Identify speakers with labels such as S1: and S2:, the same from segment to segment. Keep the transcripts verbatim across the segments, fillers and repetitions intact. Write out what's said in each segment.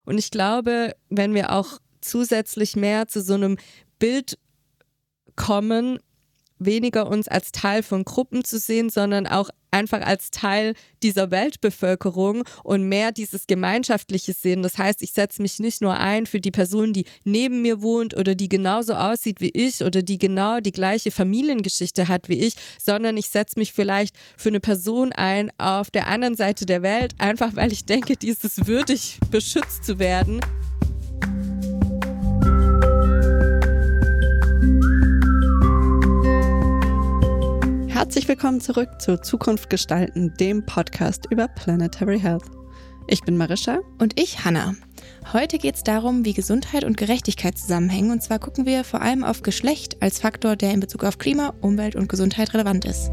S1: Und ich glaube, wenn wir auch zusätzlich mehr zu so einem Bild kommen, weniger uns als Teil von Gruppen zu sehen, sondern auch einfach als Teil dieser Weltbevölkerung und mehr dieses gemeinschaftliche sehen. Das heißt, ich setze mich nicht nur ein für die Person, die neben mir wohnt oder die genauso aussieht wie ich oder die genau die gleiche Familiengeschichte hat wie ich, sondern ich setze mich vielleicht für eine Person ein auf der anderen Seite der Welt, einfach weil ich denke, die ist es würdig, beschützt zu werden.
S2: Herzlich willkommen zurück zu Zukunft gestalten, dem Podcast über Planetary Health. Ich bin Marisha.
S3: Und ich, Hannah. Heute geht es darum, wie Gesundheit und Gerechtigkeit zusammenhängen. Und zwar gucken wir vor allem auf Geschlecht als Faktor, der in Bezug auf Klima, Umwelt und Gesundheit relevant ist.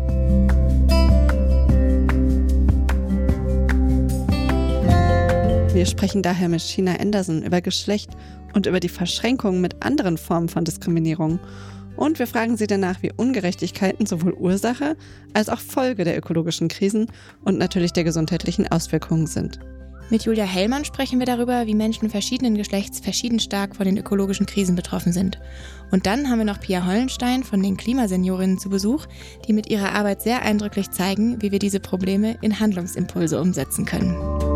S2: Wir sprechen daher mit Sheena Anderson über Geschlecht und über die Verschränkung mit anderen Formen von Diskriminierung. Und wir fragen sie danach, wie Ungerechtigkeiten sowohl Ursache als auch Folge der ökologischen Krisen und natürlich der gesundheitlichen Auswirkungen sind.
S3: Mit Julia Hellmann sprechen wir darüber, wie Menschen verschiedenen Geschlechts verschieden stark von den ökologischen Krisen betroffen sind. Und dann haben wir noch Pia Hollenstein von den Klimaseniorinnen zu Besuch, die mit ihrer Arbeit sehr eindrücklich zeigen, wie wir diese Probleme in Handlungsimpulse umsetzen können.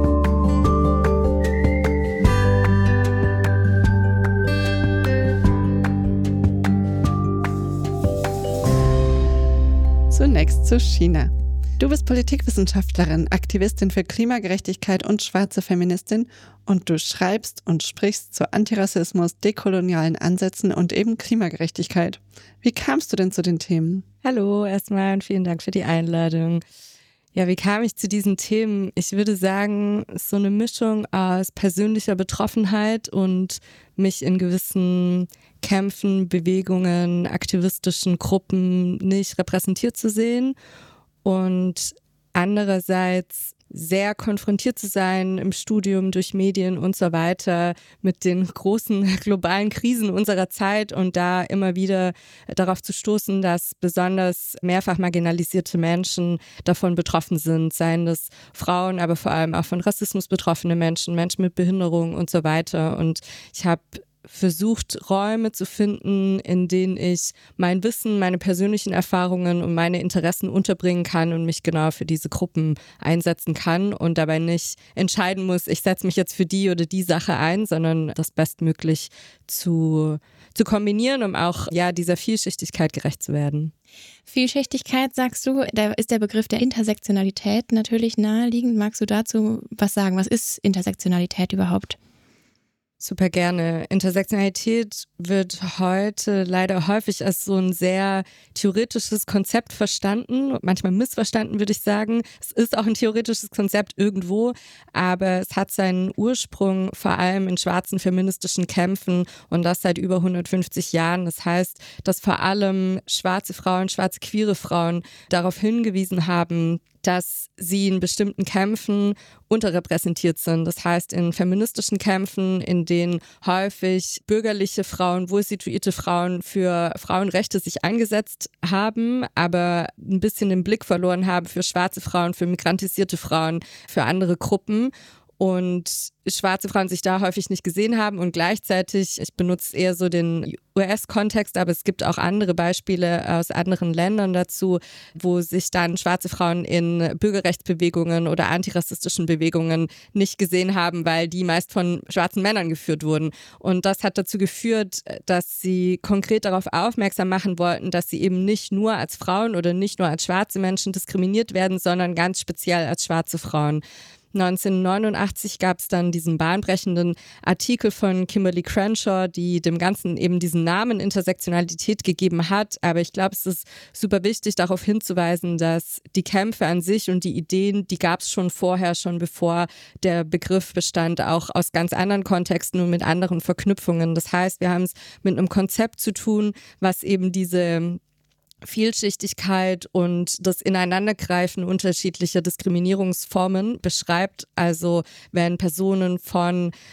S2: Zunächst zu Sheena. Du bist Politikwissenschaftlerin, Aktivistin für Klimagerechtigkeit und schwarze Feministin und du schreibst und sprichst zu Antirassismus, dekolonialen Ansätzen und eben Klimagerechtigkeit. Wie kamst du denn zu den Themen?
S1: Hallo erstmal und vielen Dank für die Einladung. Ja, wie kam ich zu diesen Themen? Ich würde sagen, es ist so eine Mischung aus persönlicher Betroffenheit und mich in gewissen Kämpfen, Bewegungen, aktivistischen Gruppen nicht repräsentiert zu sehen und andererseits sehr konfrontiert zu sein im Studium, durch Medien und so weiter mit den großen globalen Krisen unserer Zeit und da immer wieder darauf zu stoßen, dass besonders mehrfach marginalisierte Menschen davon betroffen sind, seien das Frauen, aber vor allem auch von Rassismus betroffene Menschen, Menschen mit Behinderung und so weiter. Und ich habe versucht, Räume zu finden, in denen ich mein Wissen, meine persönlichen Erfahrungen und meine Interessen unterbringen kann und mich genau für diese Gruppen einsetzen kann und dabei nicht entscheiden muss, ich setze mich jetzt für die oder die Sache ein, sondern das bestmöglich zu, zu kombinieren, um auch ja dieser Vielschichtigkeit gerecht zu werden.
S3: Vielschichtigkeit, sagst du, da ist der Begriff der Intersektionalität natürlich naheliegend. Magst du dazu was sagen? Was ist Intersektionalität überhaupt?
S1: Super gerne. Intersektionalität wird heute leider häufig als so ein sehr theoretisches Konzept verstanden, manchmal missverstanden, würde ich sagen. Es ist auch ein theoretisches Konzept irgendwo, aber es hat seinen Ursprung vor allem in schwarzen feministischen Kämpfen und das seit über hundertfünfzig Jahren. Das heißt, dass vor allem schwarze Frauen, schwarze queere Frauen darauf hingewiesen haben, dass sie in bestimmten Kämpfen unterrepräsentiert sind. Das heißt, in feministischen Kämpfen, in denen häufig bürgerliche Frauen, wohlsituierte Frauen für Frauenrechte sich eingesetzt haben, aber ein bisschen den Blick verloren haben für schwarze Frauen, für migrantisierte Frauen, für andere Gruppen. Und schwarze Frauen sich da häufig nicht gesehen haben und gleichzeitig, ich benutze eher so den U S-Kontext, aber es gibt auch andere Beispiele aus anderen Ländern dazu, wo sich dann schwarze Frauen in Bürgerrechtsbewegungen oder antirassistischen Bewegungen nicht gesehen haben, weil die meist von schwarzen Männern geführt wurden. Und das hat dazu geführt, dass sie konkret darauf aufmerksam machen wollten, dass sie eben nicht nur als Frauen oder nicht nur als schwarze Menschen diskriminiert werden, sondern ganz speziell als schwarze Frauen. neunzehnhundertneunundachtzig gab es dann diesen bahnbrechenden Artikel von Kimberly Crenshaw, die dem Ganzen eben diesen Namen Intersektionalität gegeben hat. Aber ich glaube, es ist super wichtig, darauf hinzuweisen, dass die Kämpfe an sich und die Ideen, die gab es schon vorher, schon bevor der Begriff bestand, auch aus ganz anderen Kontexten und mit anderen Verknüpfungen. Das heißt, wir haben es mit einem Konzept zu tun, was eben diese Vielschichtigkeit und das Ineinandergreifen unterschiedlicher Diskriminierungsformen beschreibt. Also wenn Personen von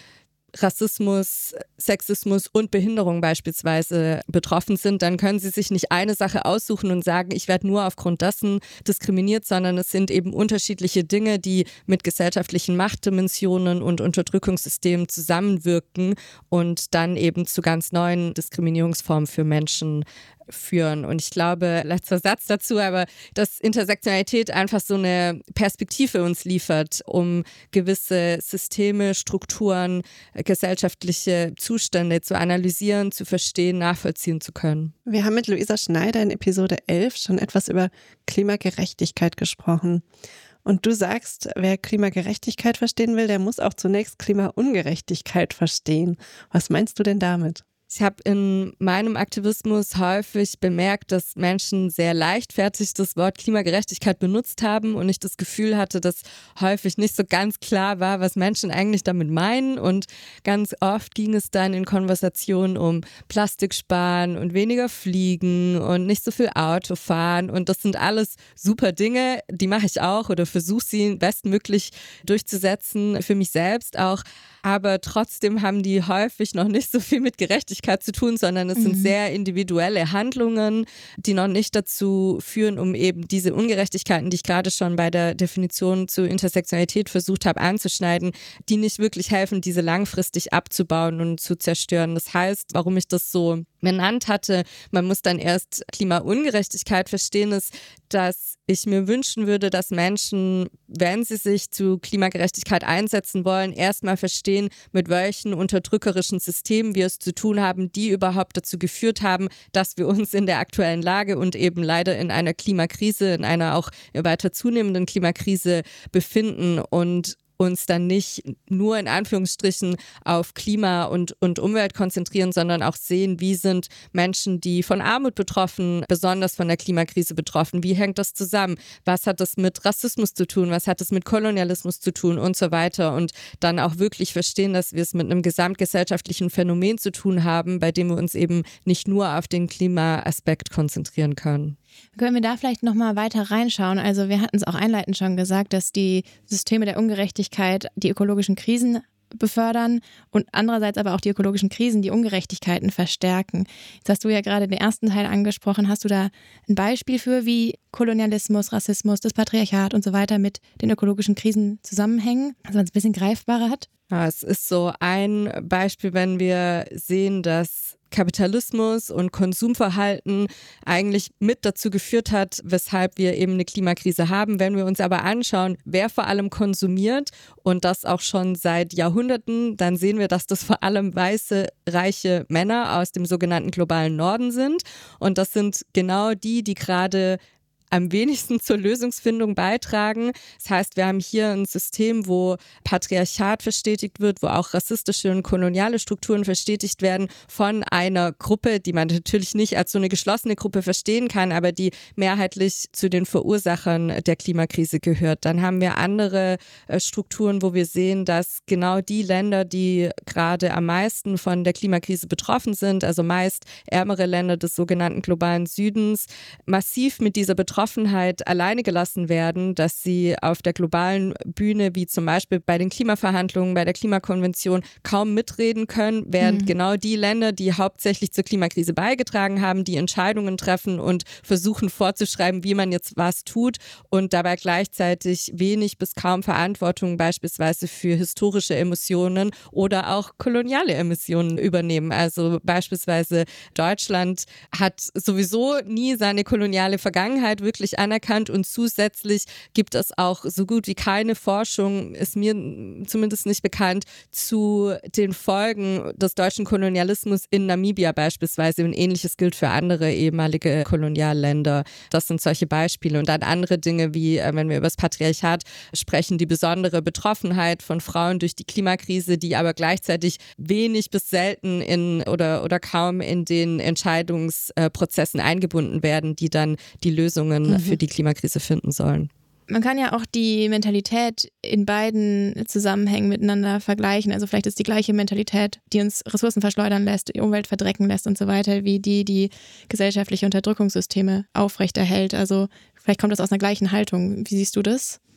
S1: Rassismus, Sexismus und Behinderung beispielsweise betroffen sind, dann können sie sich nicht eine Sache aussuchen und sagen, ich werde nur aufgrund dessen diskriminiert, sondern es sind eben unterschiedliche Dinge, die mit gesellschaftlichen Machtdimensionen und Unterdrückungssystemen zusammenwirken und dann eben zu ganz neuen Diskriminierungsformen für Menschen führen. Und ich glaube, letzter Satz dazu, aber dass Intersektionalität einfach so eine Perspektive uns liefert, um gewisse Systeme, Strukturen, gesellschaftliche Zustände zu analysieren, zu verstehen, nachvollziehen zu können.
S2: Wir haben mit Luisa Schneider in Episode elf schon etwas über Klimagerechtigkeit gesprochen. Und du sagst, wer Klimagerechtigkeit verstehen will, der muss auch zunächst Klimaungerechtigkeit verstehen. Was meinst du denn damit?
S1: Ich habe in meinem Aktivismus häufig bemerkt, dass Menschen sehr leichtfertig das Wort Klimagerechtigkeit benutzt haben und ich das Gefühl hatte, dass häufig nicht so ganz klar war, was Menschen eigentlich damit meinen. Und ganz oft ging es dann in Konversationen um Plastik sparen und weniger fliegen und nicht so viel Auto fahren. Und das sind alles super Dinge, die mache ich auch oder versuche sie bestmöglich durchzusetzen, für mich selbst auch. Aber trotzdem haben die häufig noch nicht so viel mit Gerechtigkeit zu tun, sondern es mhm. sind sehr individuelle Handlungen, die noch nicht dazu führen, um eben diese Ungerechtigkeiten, die ich gerade schon bei der Definition zu Intersektionalität versucht habe anzuschneiden, die nicht wirklich helfen, diese langfristig abzubauen und zu zerstören. Das heißt, warum ich das so benannt hatte, man muss dann erst Klimaungerechtigkeit verstehen, ist, dass ich mir wünschen würde, dass Menschen, wenn sie sich zu Klimagerechtigkeit einsetzen wollen, erstmal verstehen, mit welchen unterdrückerischen Systemen wir es zu tun haben, die überhaupt dazu geführt haben, dass wir uns in der aktuellen Lage und eben leider in einer Klimakrise, in einer auch weiter zunehmenden Klimakrise befinden und uns dann nicht nur in Anführungsstrichen auf Klima und, und Umwelt konzentrieren, sondern auch sehen, wie sind Menschen, die von Armut betroffen, besonders von der Klimakrise betroffen, wie hängt das zusammen, was hat das mit Rassismus zu tun, was hat das mit Kolonialismus zu tun und so weiter und dann auch wirklich verstehen, dass wir es mit einem gesamtgesellschaftlichen Phänomen zu tun haben, bei dem wir uns eben nicht nur auf den Klimaaspekt konzentrieren können.
S3: Können wir da vielleicht nochmal weiter reinschauen? Also wir hatten es auch einleitend schon gesagt, dass die Systeme der Ungerechtigkeit die ökologischen Krisen befördern und andererseits aber auch die ökologischen Krisen die Ungerechtigkeiten verstärken. Jetzt hast du ja gerade den ersten Teil angesprochen. Hast du da ein Beispiel für, wie Kolonialismus, Rassismus, das Patriarchat und so weiter mit den ökologischen Krisen zusammenhängen, dass man es ein bisschen greifbarer hat?
S1: Ja, es ist so ein Beispiel, wenn wir sehen, dass Kapitalismus und Konsumverhalten eigentlich mit dazu geführt hat, weshalb wir eben eine Klimakrise haben. Wenn wir uns aber anschauen, wer vor allem konsumiert und das auch schon seit Jahrhunderten, dann sehen wir, dass das vor allem weiße, reiche Männer aus dem sogenannten globalen Norden sind. Und das sind genau die, die gerade am wenigsten zur Lösungsfindung beitragen. Das heißt, wir haben hier ein System, wo Patriarchat verstetigt wird, wo auch rassistische und koloniale Strukturen verstetigt werden von einer Gruppe, die man natürlich nicht als so eine geschlossene Gruppe verstehen kann, aber die mehrheitlich zu den Verursachern der Klimakrise gehört. Dann haben wir andere Strukturen, wo wir sehen, dass genau die Länder, die gerade am meisten von der Klimakrise betroffen sind, also meist ärmere Länder des sogenannten globalen Südens, massiv mit dieser Betroffenheit Betroffenheit alleine gelassen werden, dass sie auf der globalen Bühne, wie zum Beispiel bei den Klimaverhandlungen, bei der Klimakonvention, kaum mitreden können, während mhm. genau die Länder, die hauptsächlich zur Klimakrise beigetragen haben, die Entscheidungen treffen und versuchen vorzuschreiben, wie man jetzt was tut und dabei gleichzeitig wenig bis kaum Verantwortung beispielsweise für historische Emissionen oder auch koloniale Emissionen übernehmen. Also beispielsweise Deutschland hat sowieso nie seine koloniale Vergangenheit wirklich anerkannt und zusätzlich gibt es auch so gut wie keine Forschung, ist mir zumindest nicht bekannt, zu den Folgen des deutschen Kolonialismus in Namibia beispielsweise. Und Ähnliches gilt für andere ehemalige Kolonialländer. Das sind solche Beispiele. Und dann andere Dinge wie, wenn wir über das Patriarchat sprechen, die besondere Betroffenheit von Frauen durch die Klimakrise, die aber gleichzeitig wenig bis selten in oder, oder kaum in den Entscheidungsprozessen eingebunden werden, die dann die Lösungen mhm. für die Klimakrise finden sollen.
S3: Man kann ja auch die Mentalität in beiden Zusammenhängen miteinander vergleichen. Also vielleicht ist die gleiche Mentalität, die uns Ressourcen verschleudern lässt, die Umwelt verdrecken lässt und so weiter, wie die, die gesellschaftliche Unterdrückungssysteme aufrechterhält. Also vielleicht kommt das aus einer gleichen Haltung. Wie siehst du das?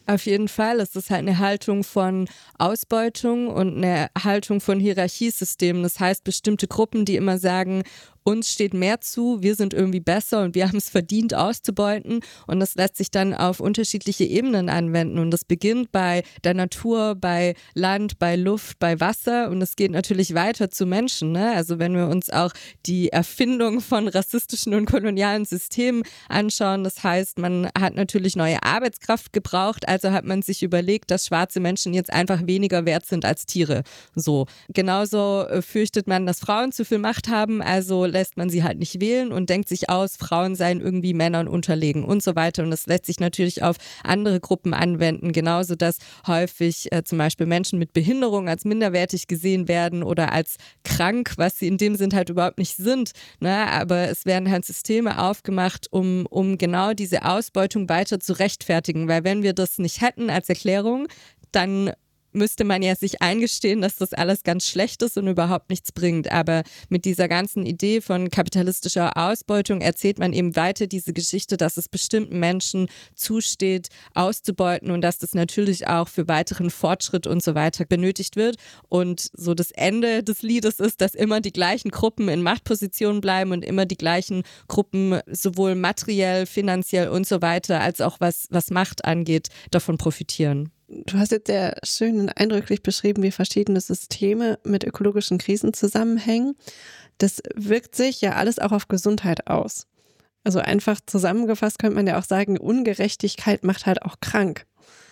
S1: Auf jeden Fall. Es ist halt eine Haltung von Ausbeutung und eine Haltung von Hierarchiesystemen. Das heißt, bestimmte Gruppen, die immer sagen, uns steht mehr zu, wir sind irgendwie besser und wir haben es verdient auszubeuten, und das lässt sich dann auf unterschiedliche Ebenen anwenden, und das beginnt bei der Natur, bei Land, bei Luft, bei Wasser, und es geht natürlich weiter zu Menschen, ne? Also wenn wir uns auch die Erfindung von rassistischen und kolonialen Systemen anschauen, das heißt, man hat natürlich neue Arbeitskraft gebraucht, also hat man sich überlegt, dass schwarze Menschen jetzt einfach weniger wert sind als Tiere. So. Genauso fürchtet man, dass Frauen zu viel Macht haben, also lässt man sie halt nicht wählen und denkt sich aus, Frauen seien irgendwie Männern unterlegen und so weiter. Und das lässt sich natürlich auf andere Gruppen anwenden, genauso dass häufig äh, zum Beispiel Menschen mit Behinderung als minderwertig gesehen werden oder als krank, was sie in dem Sinn halt überhaupt nicht sind. Ne? Aber es werden halt Systeme aufgemacht, um, um genau diese Ausbeutung weiter zu rechtfertigen, weil wenn wir das nicht hätten als Erklärung, dann müsste man ja sich eingestehen, dass das alles ganz schlecht ist und überhaupt nichts bringt. Aber mit dieser ganzen Idee von kapitalistischer Ausbeutung erzählt man eben weiter diese Geschichte, dass es bestimmten Menschen zusteht, auszubeuten, und dass das natürlich auch für weiteren Fortschritt und so weiter benötigt wird. Und so das Ende des Liedes ist, dass immer die gleichen Gruppen in Machtpositionen bleiben und immer die gleichen Gruppen sowohl materiell, finanziell und so weiter, als auch was, was Macht angeht, davon profitieren.
S2: Du hast jetzt sehr schön und eindrücklich beschrieben, wie verschiedene Systeme mit ökologischen Krisen zusammenhängen. Das wirkt sich ja alles auch auf Gesundheit aus. Also einfach zusammengefasst könnte man ja auch sagen, Ungerechtigkeit macht halt auch krank.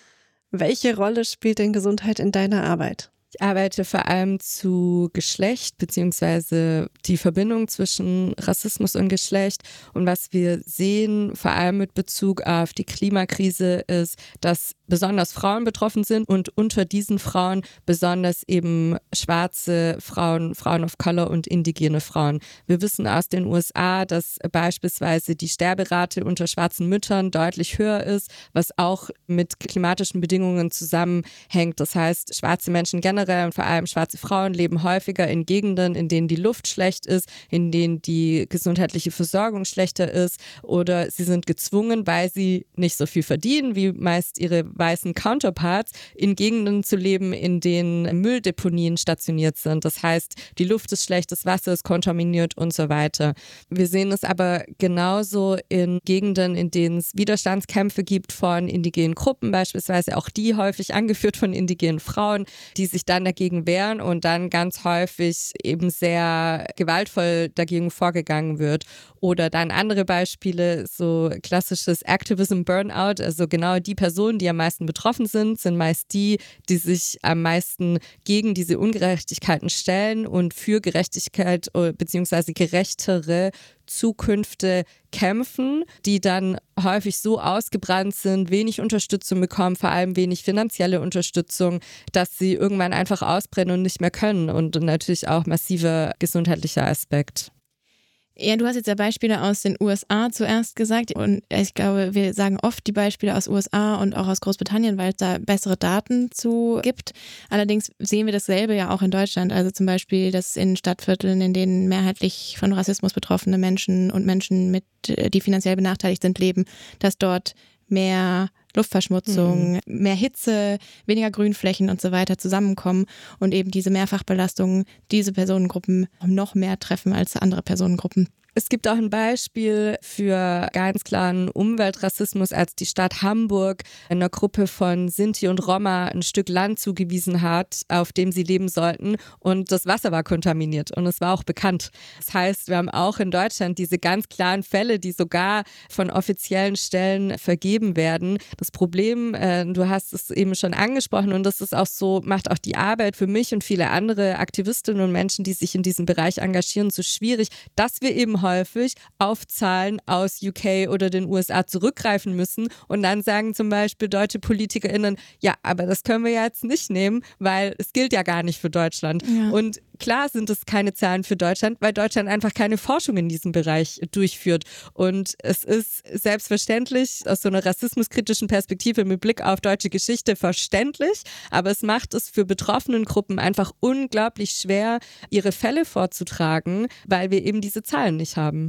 S2: Welche Rolle spielt denn Gesundheit in deiner Arbeit?
S1: Ich arbeite vor allem zu Geschlecht beziehungsweise die Verbindung zwischen Rassismus und Geschlecht. Und was wir sehen, vor allem mit Bezug auf die Klimakrise, ist, dass besonders Frauen betroffen sind und unter diesen Frauen besonders eben schwarze Frauen, Frauen of Color und indigene Frauen. Wir wissen aus den U S A, dass beispielsweise die Sterberate unter schwarzen Müttern deutlich höher ist, was auch mit klimatischen Bedingungen zusammenhängt. Das heißt, schwarze Menschen generell und vor allem schwarze Frauen leben häufiger in Gegenden, in denen die Luft schlecht ist, in denen die gesundheitliche Versorgung schlechter ist, oder sie sind gezwungen, weil sie nicht so viel verdienen wie meist ihre weißen Counterparts, in Gegenden zu leben, in denen Mülldeponien stationiert sind. Das heißt, die Luft ist schlecht, das Wasser ist kontaminiert und so weiter. Wir sehen es aber genauso in Gegenden, in denen es Widerstandskämpfe gibt von indigenen Gruppen, beispielsweise auch die häufig angeführt von indigenen Frauen, die sich dann dagegen wehren und dann ganz häufig eben sehr gewaltvoll dagegen vorgegangen wird. Oder dann andere Beispiele, so klassisches Activism Burnout, also genau die Personen, die am meisten betroffen sind, sind meist die, die sich am meisten gegen diese Ungerechtigkeiten stellen und für Gerechtigkeit bzw. gerechtere Zukünfte kämpfen, die dann häufig so ausgebrannt sind, wenig Unterstützung bekommen, vor allem wenig finanzielle Unterstützung, dass sie irgendwann einfach ausbrennen und nicht mehr können, und natürlich auch massiver gesundheitlicher Aspekt.
S3: Ja, du hast jetzt ja Beispiele aus den U S A zuerst gesagt, und ich glaube, wir sagen oft die Beispiele aus U S A und auch aus Großbritannien, weil es da bessere Daten zu gibt. Allerdings sehen wir dasselbe ja auch in Deutschland, also zum Beispiel, dass in Stadtvierteln, in denen mehrheitlich von Rassismus betroffene Menschen und Menschen, mit, die finanziell benachteiligt sind, leben, dass dort mehr Luftverschmutzung, mhm. mehr Hitze, weniger Grünflächen und so weiter zusammenkommen und eben diese Mehrfachbelastungen diese Personengruppen noch mehr treffen als andere Personengruppen.
S1: Es gibt auch ein Beispiel für ganz klaren Umweltrassismus, als die Stadt Hamburg einer Gruppe von Sinti und Roma ein Stück Land zugewiesen hat, auf dem sie leben sollten, und das Wasser war kontaminiert und es war auch bekannt. Das heißt, wir haben auch in Deutschland diese ganz klaren Fälle, die sogar von offiziellen Stellen vergeben werden. Das Problem, äh, du hast es eben schon angesprochen, und das ist auch so, macht auch die Arbeit für mich und viele andere Aktivistinnen und Menschen, die sich in diesem Bereich engagieren, so schwierig, dass wir eben häufig auf Zahlen aus U K oder den U S A zurückgreifen müssen und dann sagen zum Beispiel deutsche PolitikerInnen, ja, aber das können wir ja jetzt nicht nehmen, weil es gilt ja gar nicht für Deutschland. Ja. Und klar sind es keine Zahlen für Deutschland, weil Deutschland einfach keine Forschung in diesem Bereich durchführt. Und es ist selbstverständlich aus so einer rassismuskritischen Perspektive mit Blick auf deutsche Geschichte verständlich, aber es macht es für betroffenen Gruppen einfach unglaublich schwer, ihre Fälle vorzutragen, weil wir eben diese Zahlen nicht haben.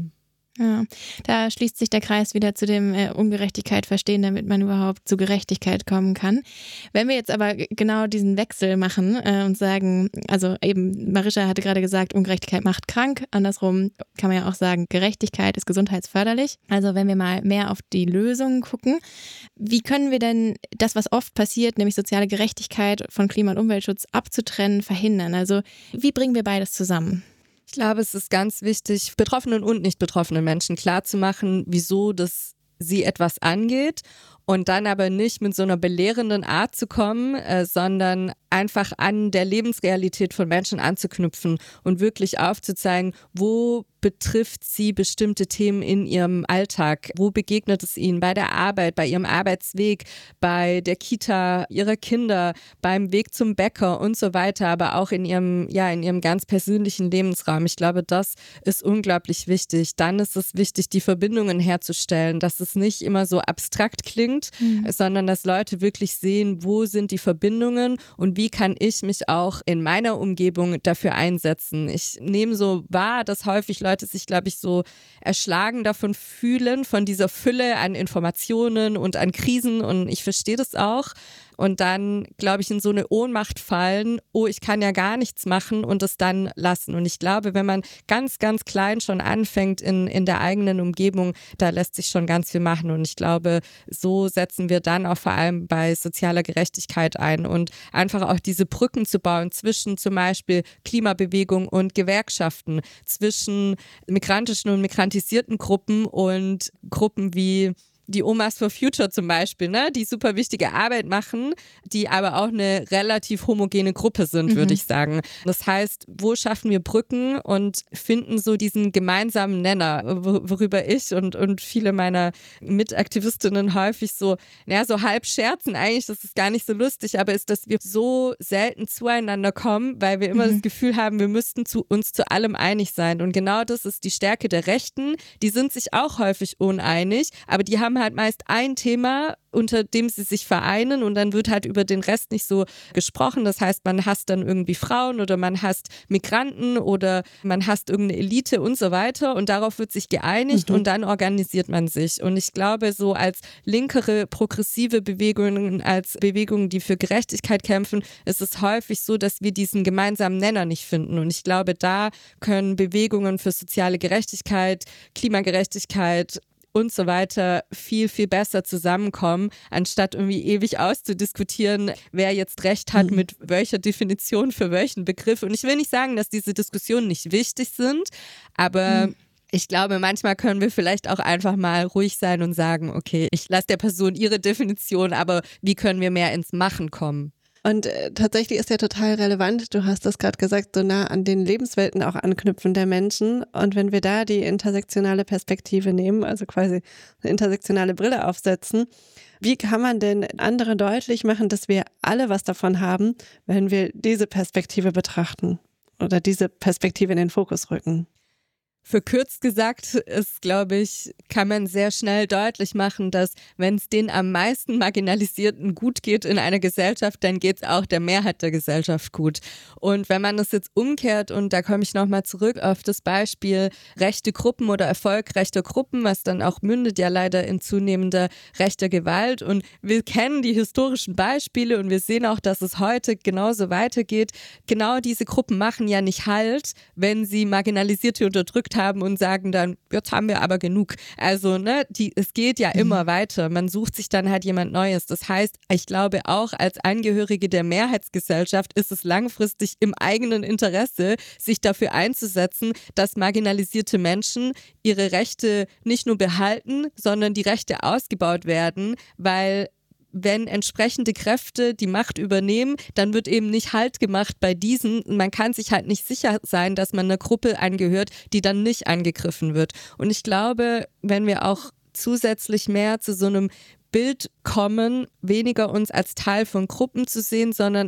S3: Ja, da schließt sich der Kreis wieder zu dem äh, Ungerechtigkeit verstehen, damit man überhaupt zu Gerechtigkeit kommen kann. Wenn wir jetzt aber g- genau diesen Wechsel machen äh, und sagen, also eben Marisha hatte gerade gesagt, Ungerechtigkeit macht krank. Andersrum kann man ja auch sagen, Gerechtigkeit ist gesundheitsförderlich. Also wenn wir mal mehr auf die Lösungen gucken, wie können wir denn das, was oft passiert, nämlich soziale Gerechtigkeit von Klima- und Umweltschutz abzutrennen, verhindern? Also wie bringen wir beides zusammen?
S1: Ich glaube, es ist ganz wichtig, betroffenen und nicht betroffenen Menschen klarzumachen, wieso das sie etwas angeht und dann aber nicht mit so einer belehrenden Art zu kommen, äh, sondern einfach an der Lebensrealität von Menschen anzuknüpfen und wirklich aufzuzeigen, wo betrifft sie bestimmte Themen in ihrem Alltag, wo begegnet es ihnen bei der Arbeit, bei ihrem Arbeitsweg, bei der Kita ihrer Kinder, beim Weg zum Bäcker und so weiter, aber auch in ihrem, ja, in ihrem ganz persönlichen Lebensraum. Ich glaube, das ist unglaublich wichtig. Dann ist es wichtig, die Verbindungen herzustellen, dass es nicht immer so abstrakt klingt, mhm. sondern dass Leute wirklich sehen, wo sind die Verbindungen und wie kann ich mich auch in meiner Umgebung dafür einsetzen. Ich nehme so wahr, dass häufig Leute sich, glaube ich, so erschlagen davon fühlen, von dieser Fülle an Informationen und an Krisen und ich verstehe das auch. Und dann, glaube ich, in so eine Ohnmacht fallen, oh, ich kann ja gar nichts machen und es dann lassen. Und ich glaube, wenn man ganz, ganz klein schon anfängt in, in der eigenen Umgebung, da lässt sich schon ganz viel machen. Und ich glaube, so setzen wir dann auch vor allem bei sozialer Gerechtigkeit ein und einfach auch diese Brücken zu bauen zwischen zum Beispiel Klimabewegung und Gewerkschaften, zwischen migrantischen und migrantisierten Gruppen und Gruppen wie die Omas for Future zum Beispiel, ne, die super wichtige Arbeit machen, die aber auch eine relativ homogene Gruppe sind, mhm. würde ich sagen. Das heißt, wo schaffen wir Brücken und finden so diesen gemeinsamen Nenner, worüber ich und, und viele meiner Mitaktivistinnen häufig so, naja, so halb scherzen, eigentlich, das ist gar nicht so lustig, aber ist, dass wir so selten zueinander kommen, weil wir immer mhm. das Gefühl haben, wir müssten zu, uns zu allem einig sein. Und genau das ist die Stärke der Rechten. Die sind sich auch häufig uneinig, aber die haben halt meist ein Thema, unter dem sie sich vereinen und dann wird halt über den Rest nicht so gesprochen. Das heißt, man hasst dann irgendwie Frauen oder man hasst Migranten oder man hasst irgendeine Elite und so weiter und darauf wird sich geeinigt mhm. und dann organisiert man sich. Und ich glaube, so als linkere, progressive Bewegungen, als Bewegungen, die für Gerechtigkeit kämpfen, ist es häufig so, dass wir diesen gemeinsamen Nenner nicht finden. Und ich glaube, da können Bewegungen für soziale Gerechtigkeit, Klimagerechtigkeit und so weiter viel, viel besser zusammenkommen, anstatt irgendwie ewig auszudiskutieren, wer jetzt recht hat mit welcher Definition für welchen Begriff. Und ich will nicht sagen, dass diese Diskussionen nicht wichtig sind, aber mhm. ich glaube, manchmal können wir vielleicht auch einfach mal ruhig sein und sagen, okay, ich lasse der Person ihre Definition, aber wie können wir mehr ins Machen kommen?
S2: Und äh, tatsächlich ist ja total relevant, du hast das gerade gesagt, so nah an den Lebenswelten auch anknüpfen der Menschen. Und wenn wir da die intersektionale Perspektive nehmen, also quasi eine intersektionale Brille aufsetzen, wie kann man denn anderen deutlich machen, dass wir alle was davon haben, wenn wir diese Perspektive betrachten oder diese Perspektive in den Fokus rücken?
S1: Verkürzt gesagt ist, glaube ich, kann man sehr schnell deutlich machen, dass wenn es den am meisten Marginalisierten gut geht in einer Gesellschaft, dann geht es auch der Mehrheit der Gesellschaft gut. Und wenn man das jetzt umkehrt, und da komme ich nochmal zurück auf das Beispiel rechte Gruppen oder Erfolg rechter Gruppen, was dann auch mündet ja leider in zunehmender rechter Gewalt. Und wir kennen die historischen Beispiele und wir sehen auch, dass es heute genauso weitergeht. Genau diese Gruppen machen ja nicht Halt, wenn sie Marginalisierte unterdrückt haben und sagen dann, jetzt haben wir aber genug. Also, ne, die, es geht ja immer mhm. weiter. Man sucht sich dann halt jemand Neues. Das heißt, ich glaube auch als Angehörige der Mehrheitsgesellschaft ist es langfristig im eigenen Interesse, sich dafür einzusetzen, dass marginalisierte Menschen ihre Rechte nicht nur behalten, sondern die Rechte ausgebaut werden, weil wenn entsprechende Kräfte die Macht übernehmen, dann wird eben nicht Halt gemacht bei diesen. Man kann sich halt nicht sicher sein, dass man einer Gruppe angehört, die dann nicht angegriffen wird. Und ich glaube, wenn wir auch zusätzlich mehr zu so einem Bild kommen, weniger uns als Teil von Gruppen zu sehen, sondern auch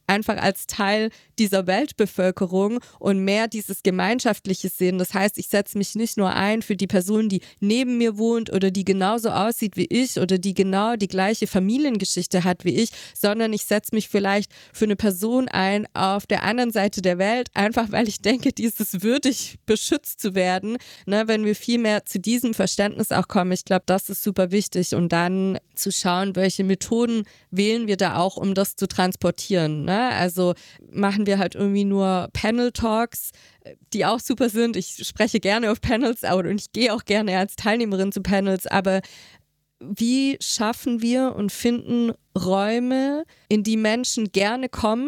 S1: einfach als Teil dieser Weltbevölkerung und mehr dieses Gemeinschaftliche sehen. Das heißt, ich setze mich nicht nur ein für die Person, die neben mir wohnt oder die genauso aussieht wie ich oder die genau die gleiche Familiengeschichte hat wie ich, sondern ich setze mich vielleicht für eine Person ein auf der anderen Seite der Welt, einfach weil ich denke, die ist es würdig, beschützt zu werden. Ne, wenn wir viel mehr zu diesem Verständnis auch kommen, ich glaube, das ist super wichtig und dann zu schauen, welche Methoden wählen wir da auch, um das zu transportieren. Ne? Also machen wir halt irgendwie nur Panel-Talks, die auch super sind. Ich spreche gerne auf Panels und ich gehe auch gerne als Teilnehmerin zu Panels, aber wie schaffen wir und finden Räume, in die Menschen gerne kommen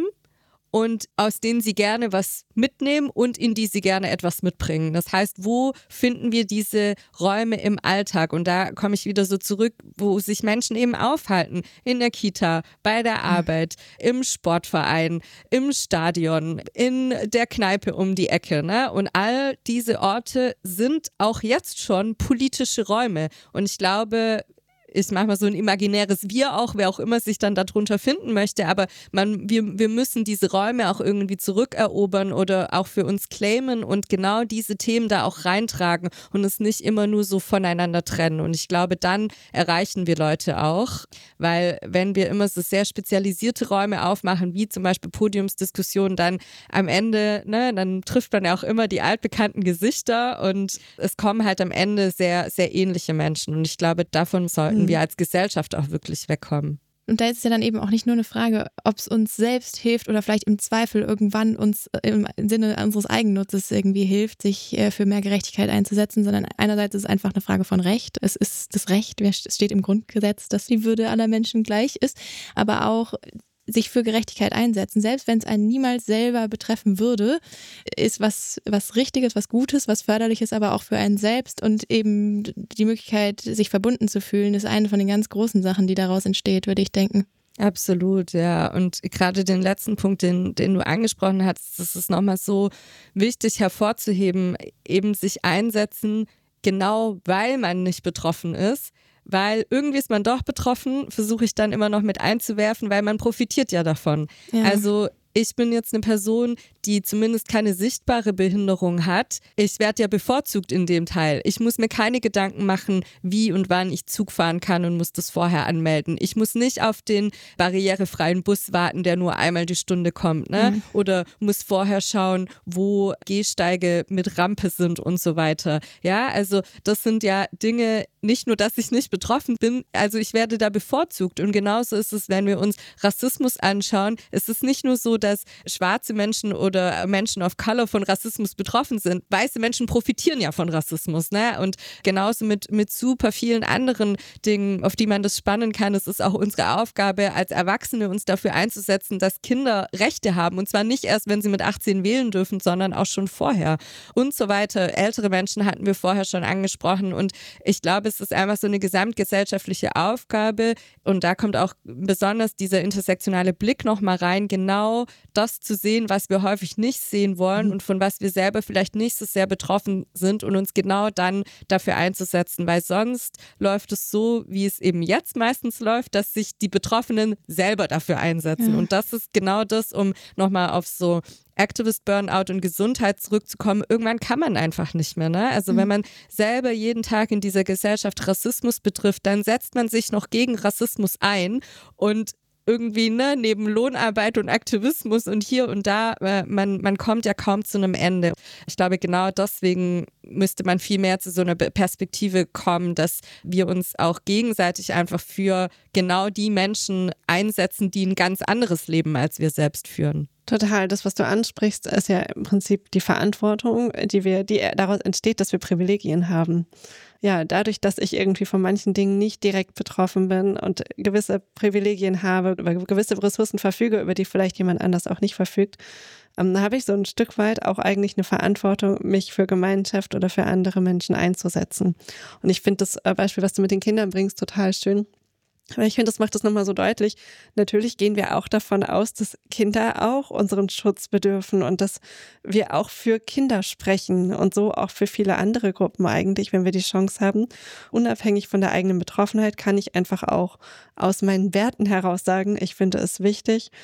S1: und aus denen sie gerne was mitnehmen und in die sie gerne etwas mitbringen. Das heißt, wo finden wir diese Räume im Alltag? Und da komme ich wieder so zurück, wo sich Menschen eben aufhalten. In der Kita, bei der Arbeit, im Sportverein, im Stadion, in der Kneipe um die Ecke. Ne? Und all diese Orte sind auch jetzt schon politische Räume. Und ich glaube, ist manchmal so ein imaginäres Wir auch, wer auch immer sich dann darunter finden möchte, aber man, wir, wir müssen diese Räume auch irgendwie zurückerobern oder auch für uns claimen und genau diese Themen da auch reintragen und es nicht immer nur so voneinander trennen. Und ich glaube, dann erreichen wir Leute auch, weil wenn wir immer so sehr spezialisierte Räume aufmachen, wie zum Beispiel Podiumsdiskussionen, dann am Ende, ne, dann trifft man ja auch immer die altbekannten Gesichter und es kommen halt am Ende sehr, sehr ähnliche Menschen und ich glaube, davon sollten wir als Gesellschaft auch wirklich wegkommen.
S3: Und da ist es ja dann eben auch nicht nur eine Frage, ob es uns selbst hilft oder vielleicht im Zweifel irgendwann uns im Sinne unseres Eigennutzes irgendwie hilft, sich für mehr Gerechtigkeit einzusetzen, sondern einerseits ist es einfach eine Frage von Recht. Es ist das Recht, es steht im Grundgesetz, dass die Würde aller Menschen gleich ist, aber auch sich für Gerechtigkeit einsetzen, selbst wenn es einen niemals selber betreffen würde, ist was, was Richtiges, was Gutes, was Förderliches, aber auch für einen selbst und eben die Möglichkeit, sich verbunden zu fühlen, ist eine von den ganz großen Sachen, die daraus entsteht, würde ich denken.
S1: Absolut, ja. Und gerade den letzten Punkt, den, den du angesprochen hast, das ist nochmal so wichtig hervorzuheben, eben sich einsetzen, genau weil man nicht betroffen ist. Weil irgendwie ist man doch betroffen, versuche ich dann immer noch mit einzuwerfen, weil man profitiert ja davon. Ja. Also ich bin jetzt eine Person, die zumindest keine sichtbare Behinderung hat. Ich werde ja bevorzugt in dem Teil. Ich muss mir keine Gedanken machen, wie und wann ich Zug fahren kann und muss das vorher anmelden. Ich muss nicht auf den barrierefreien Bus warten, der nur einmal die Stunde kommt, ne? Mhm. Oder muss vorher schauen, wo Gehsteige mit Rampe sind und so weiter. Ja, also das sind ja Dinge, nicht nur, dass ich nicht betroffen bin, also ich werde da bevorzugt. Und genauso ist es, wenn wir uns Rassismus anschauen. Es ist nicht nur so, dass schwarze Menschen oder Menschen of Color von Rassismus betroffen sind. Weiße Menschen profitieren ja von Rassismus, ne? Und genauso mit, mit super vielen anderen Dingen, auf die man das spannen kann. Es ist auch unsere Aufgabe als Erwachsene, uns dafür einzusetzen, dass Kinder Rechte haben. Und zwar nicht erst, wenn sie mit achtzehn wählen dürfen, sondern auch schon vorher. Und so weiter. Ältere Menschen hatten wir vorher schon angesprochen. Und ich glaube, es ist einfach so eine gesamtgesellschaftliche Aufgabe. Und da kommt auch besonders dieser intersektionale Blick nochmal rein, genau das zu sehen, was wir häufig nicht sehen wollen und von was wir selber vielleicht nicht so sehr betroffen sind und uns genau dann dafür einzusetzen, weil sonst läuft es so, wie es eben jetzt meistens läuft, dass sich die Betroffenen selber dafür einsetzen. Ja. Und das ist genau das, um nochmal auf so Activist Burnout und Gesundheit zurückzukommen, irgendwann kann man einfach nicht mehr. Ne? Also mhm. wenn man selber jeden Tag in dieser Gesellschaft Rassismus betrifft, dann setzt man sich noch gegen Rassismus ein und irgendwie, ne, neben Lohnarbeit und Aktivismus und hier und da, äh, man, man kommt ja kaum zu einem Ende. Ich glaube, genau deswegen müsste man viel mehr zu so einer Perspektive kommen, dass wir uns auch gegenseitig einfach für genau die Menschen einsetzen, die ein ganz anderes Leben als wir selbst führen.
S2: Total. Das, was du ansprichst, ist ja im Prinzip die Verantwortung, die wir, die daraus entsteht, dass wir Privilegien haben. Ja, dadurch, dass ich irgendwie von manchen Dingen nicht direkt betroffen bin und gewisse Privilegien habe, über gewisse Ressourcen verfüge, über die vielleicht jemand anders auch nicht verfügt, ähm, habe ich so ein Stück weit auch eigentlich eine Verantwortung, mich für Gemeinschaft oder für andere Menschen einzusetzen. Und ich finde das Beispiel, was du mit den Kindern bringst, total schön. Aber ich finde, das macht das nochmal so deutlich. Natürlich gehen wir auch davon aus, dass Kinder auch unseren Schutz bedürfen und dass wir auch für Kinder sprechen und so auch für viele andere Gruppen eigentlich, wenn wir die Chance haben. Unabhängig von der eigenen Betroffenheit kann ich einfach auch aus meinen Werten heraus sagen, ich finde es wichtig,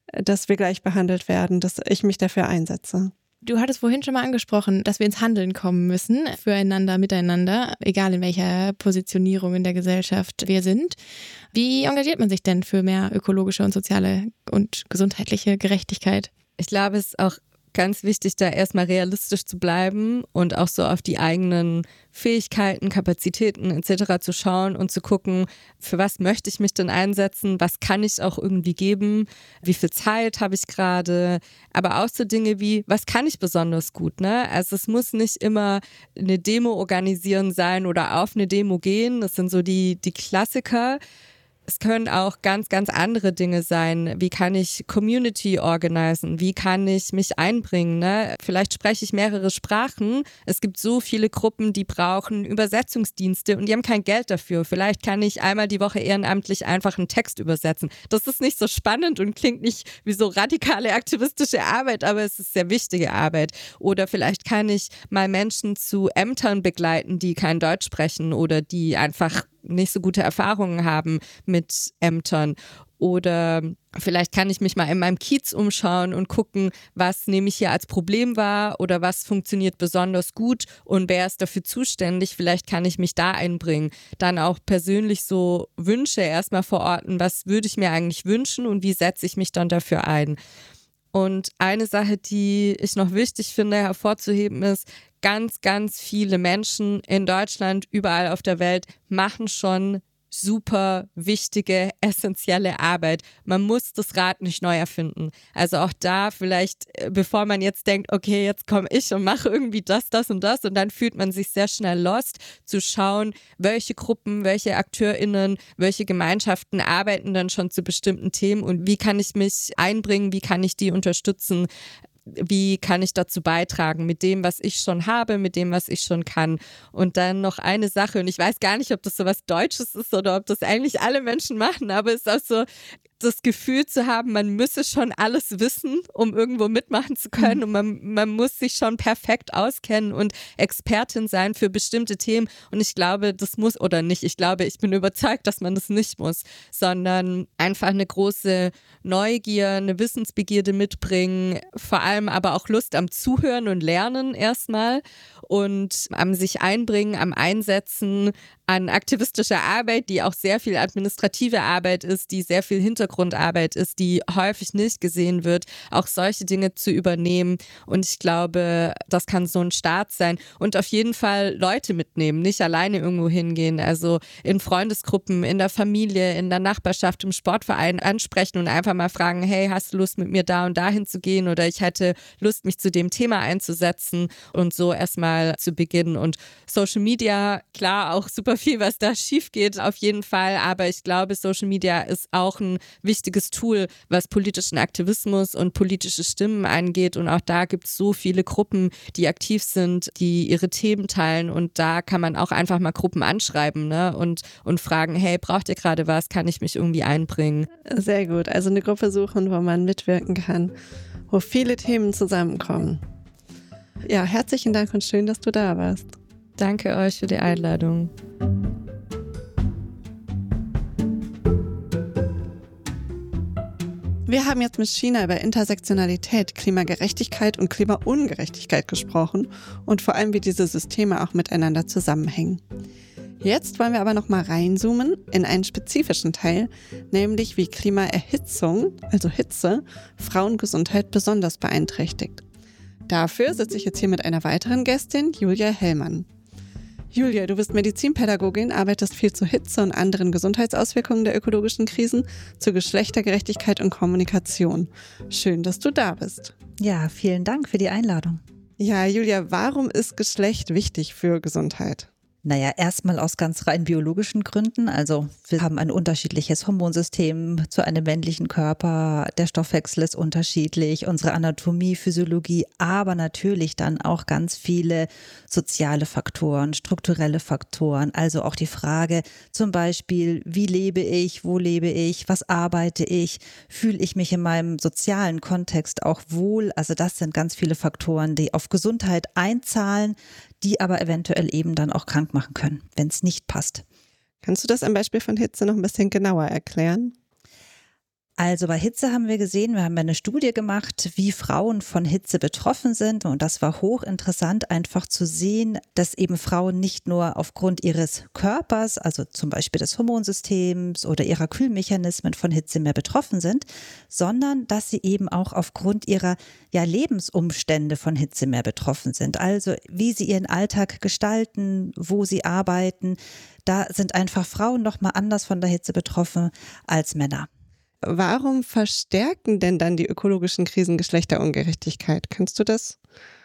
S2: dass wir gleich behandelt werden, dass ich mich dafür einsetze.
S3: Du hattest vorhin schon mal angesprochen, dass wir ins Handeln kommen müssen, füreinander, miteinander, egal in welcher Positionierung in der Gesellschaft wir sind. Wie engagiert man sich denn für mehr ökologische und soziale und gesundheitliche Gerechtigkeit?
S1: Ich glaube, es ist auch ganz wichtig, da erstmal realistisch zu bleiben und auch so auf die eigenen Fähigkeiten, Kapazitäten et cetera zu schauen und zu gucken, für was möchte ich mich denn einsetzen, was kann ich auch irgendwie geben, wie viel Zeit habe ich gerade, aber auch so Dinge wie, was kann ich besonders gut, ne? Also es muss nicht immer eine Demo organisieren sein oder auf eine Demo gehen, das sind so die, die Klassiker. Es können auch ganz, ganz andere Dinge sein. Wie kann ich Community organisieren? Wie kann ich mich einbringen? Ne? Vielleicht spreche ich mehrere Sprachen. Es gibt so viele Gruppen, die brauchen Übersetzungsdienste und die haben kein Geld dafür. Vielleicht kann ich einmal die Woche ehrenamtlich einfach einen Text übersetzen. Das ist nicht so spannend und klingt nicht wie so radikale aktivistische Arbeit, aber es ist sehr wichtige Arbeit. Oder vielleicht kann ich mal Menschen zu Ämtern begleiten, die kein Deutsch sprechen oder die einfach nicht so gute Erfahrungen haben mit Ämtern. Oder vielleicht kann ich mich mal in meinem Kiez umschauen und gucken, was nehme ich hier als Problem wahr oder was funktioniert besonders gut und wer ist dafür zuständig. Vielleicht kann ich mich da einbringen. Dann auch persönlich so Wünsche erstmal verorten, was würde ich mir eigentlich wünschen und wie setze ich mich dann dafür ein. Und eine Sache, die ich noch wichtig finde hervorzuheben ist, ganz, ganz viele Menschen in Deutschland, überall auf der Welt machen schon super wichtige, essentielle Arbeit. Man muss das Rad nicht neu erfinden. Also auch da vielleicht, bevor man jetzt denkt, okay, jetzt komme ich und mache irgendwie das, das und das und dann fühlt man sich sehr schnell lost, zu schauen, welche Gruppen, welche AkteurInnen, welche Gemeinschaften arbeiten dann schon zu bestimmten Themen und wie kann ich mich einbringen, wie kann ich die unterstützen, wie kann ich dazu beitragen mit dem, was ich schon habe, mit dem, was ich schon kann. Und dann noch eine Sache, und ich weiß gar nicht, ob das so was Deutsches ist oder ob das eigentlich alle Menschen machen, aber es ist auch so, das Gefühl zu haben, man müsse schon alles wissen, um irgendwo mitmachen zu können mhm. und man, man muss sich schon perfekt auskennen und Expertin sein für bestimmte Themen und ich glaube, das muss oder nicht, ich glaube, ich bin überzeugt, dass man das nicht muss, sondern einfach eine große Neugier, eine Wissensbegierde mitbringen, vor allem aber auch Lust am Zuhören und Lernen erstmal und am sich einbringen, am Einsetzen, an aktivistischer Arbeit, die auch sehr viel administrative Arbeit ist, die sehr viel Hintergrundarbeit ist, die häufig nicht gesehen wird, auch solche Dinge zu übernehmen. Und ich glaube, das kann so ein Start sein. Und auf jeden Fall Leute mitnehmen, nicht alleine irgendwo hingehen. Also in Freundesgruppen, in der Familie, in der Nachbarschaft, im Sportverein ansprechen und einfach mal fragen, hey, hast du Lust mit mir da und dahin zu gehen? Oder ich hätte Lust, mich zu dem Thema einzusetzen und so erstmal zu beginnen. Und Social Media, klar, auch super viel, was da schief geht, auf jeden Fall. Aber ich glaube, Social Media ist auch ein wichtiges Tool, was politischen Aktivismus und politische Stimmen angeht. Und auch da gibt es so viele Gruppen, die aktiv sind, die ihre Themen teilen. Und da kann man auch einfach mal Gruppen anschreiben, ne? und, und fragen, hey, braucht ihr gerade was? Kann ich mich irgendwie einbringen?
S2: Sehr gut. Also eine Gruppe suchen, wo man mitwirken kann, wo viele Themen zusammenkommen. Ja, herzlichen Dank und schön, dass du da warst.
S1: Danke euch für die Einladung.
S2: Wir haben jetzt mit China über Intersektionalität, Klimagerechtigkeit und Klimaungerechtigkeit gesprochen und vor allem, wie diese Systeme auch miteinander zusammenhängen. Jetzt wollen wir aber noch mal reinzoomen in einen spezifischen Teil, nämlich wie Klimaerhitzung, also Hitze, Frauengesundheit besonders beeinträchtigt. Dafür sitze ich jetzt hier mit einer weiteren Gästin, Julia Hellmann. Julia, du bist Medizinpädagogin, arbeitest viel zu Hitze und anderen Gesundheitsauswirkungen der ökologischen Krisen, zu Geschlechtergerechtigkeit und Kommunikation. Schön, dass du da bist.
S4: Ja, vielen Dank für die Einladung.
S2: Ja, Julia, warum ist Geschlecht wichtig für Gesundheit?
S4: Naja, erstmal aus ganz rein biologischen Gründen. Also wir haben ein unterschiedliches Hormonsystem zu einem männlichen Körper. Der Stoffwechsel ist unterschiedlich, unsere Anatomie, Physiologie, aber natürlich dann auch ganz viele soziale Faktoren, strukturelle Faktoren. Also auch die Frage zum Beispiel, wie lebe ich, wo lebe ich, was arbeite ich, fühle ich mich in meinem sozialen Kontext auch wohl. Also das sind ganz viele Faktoren, die auf Gesundheit einzahlen, die aber eventuell eben dann auch krank machen können, wenn es nicht passt.
S2: Kannst du das am Beispiel von Hitze noch ein bisschen genauer erklären?
S4: Also bei Hitze haben wir gesehen, wir haben eine Studie gemacht, wie Frauen von Hitze betroffen sind. Und das war hochinteressant, einfach zu sehen, dass eben Frauen nicht nur aufgrund ihres Körpers, also zum Beispiel des Hormonsystems oder ihrer Kühlmechanismen von Hitze mehr betroffen sind, sondern dass sie eben auch aufgrund ihrer ja, Lebensumstände von Hitze mehr betroffen sind. Also wie sie ihren Alltag gestalten, wo sie arbeiten. Da sind einfach Frauen noch mal anders von der Hitze betroffen als Männer.
S2: Warum verstärken denn dann die ökologischen Krisen Geschlechterungerechtigkeit? Kannst du das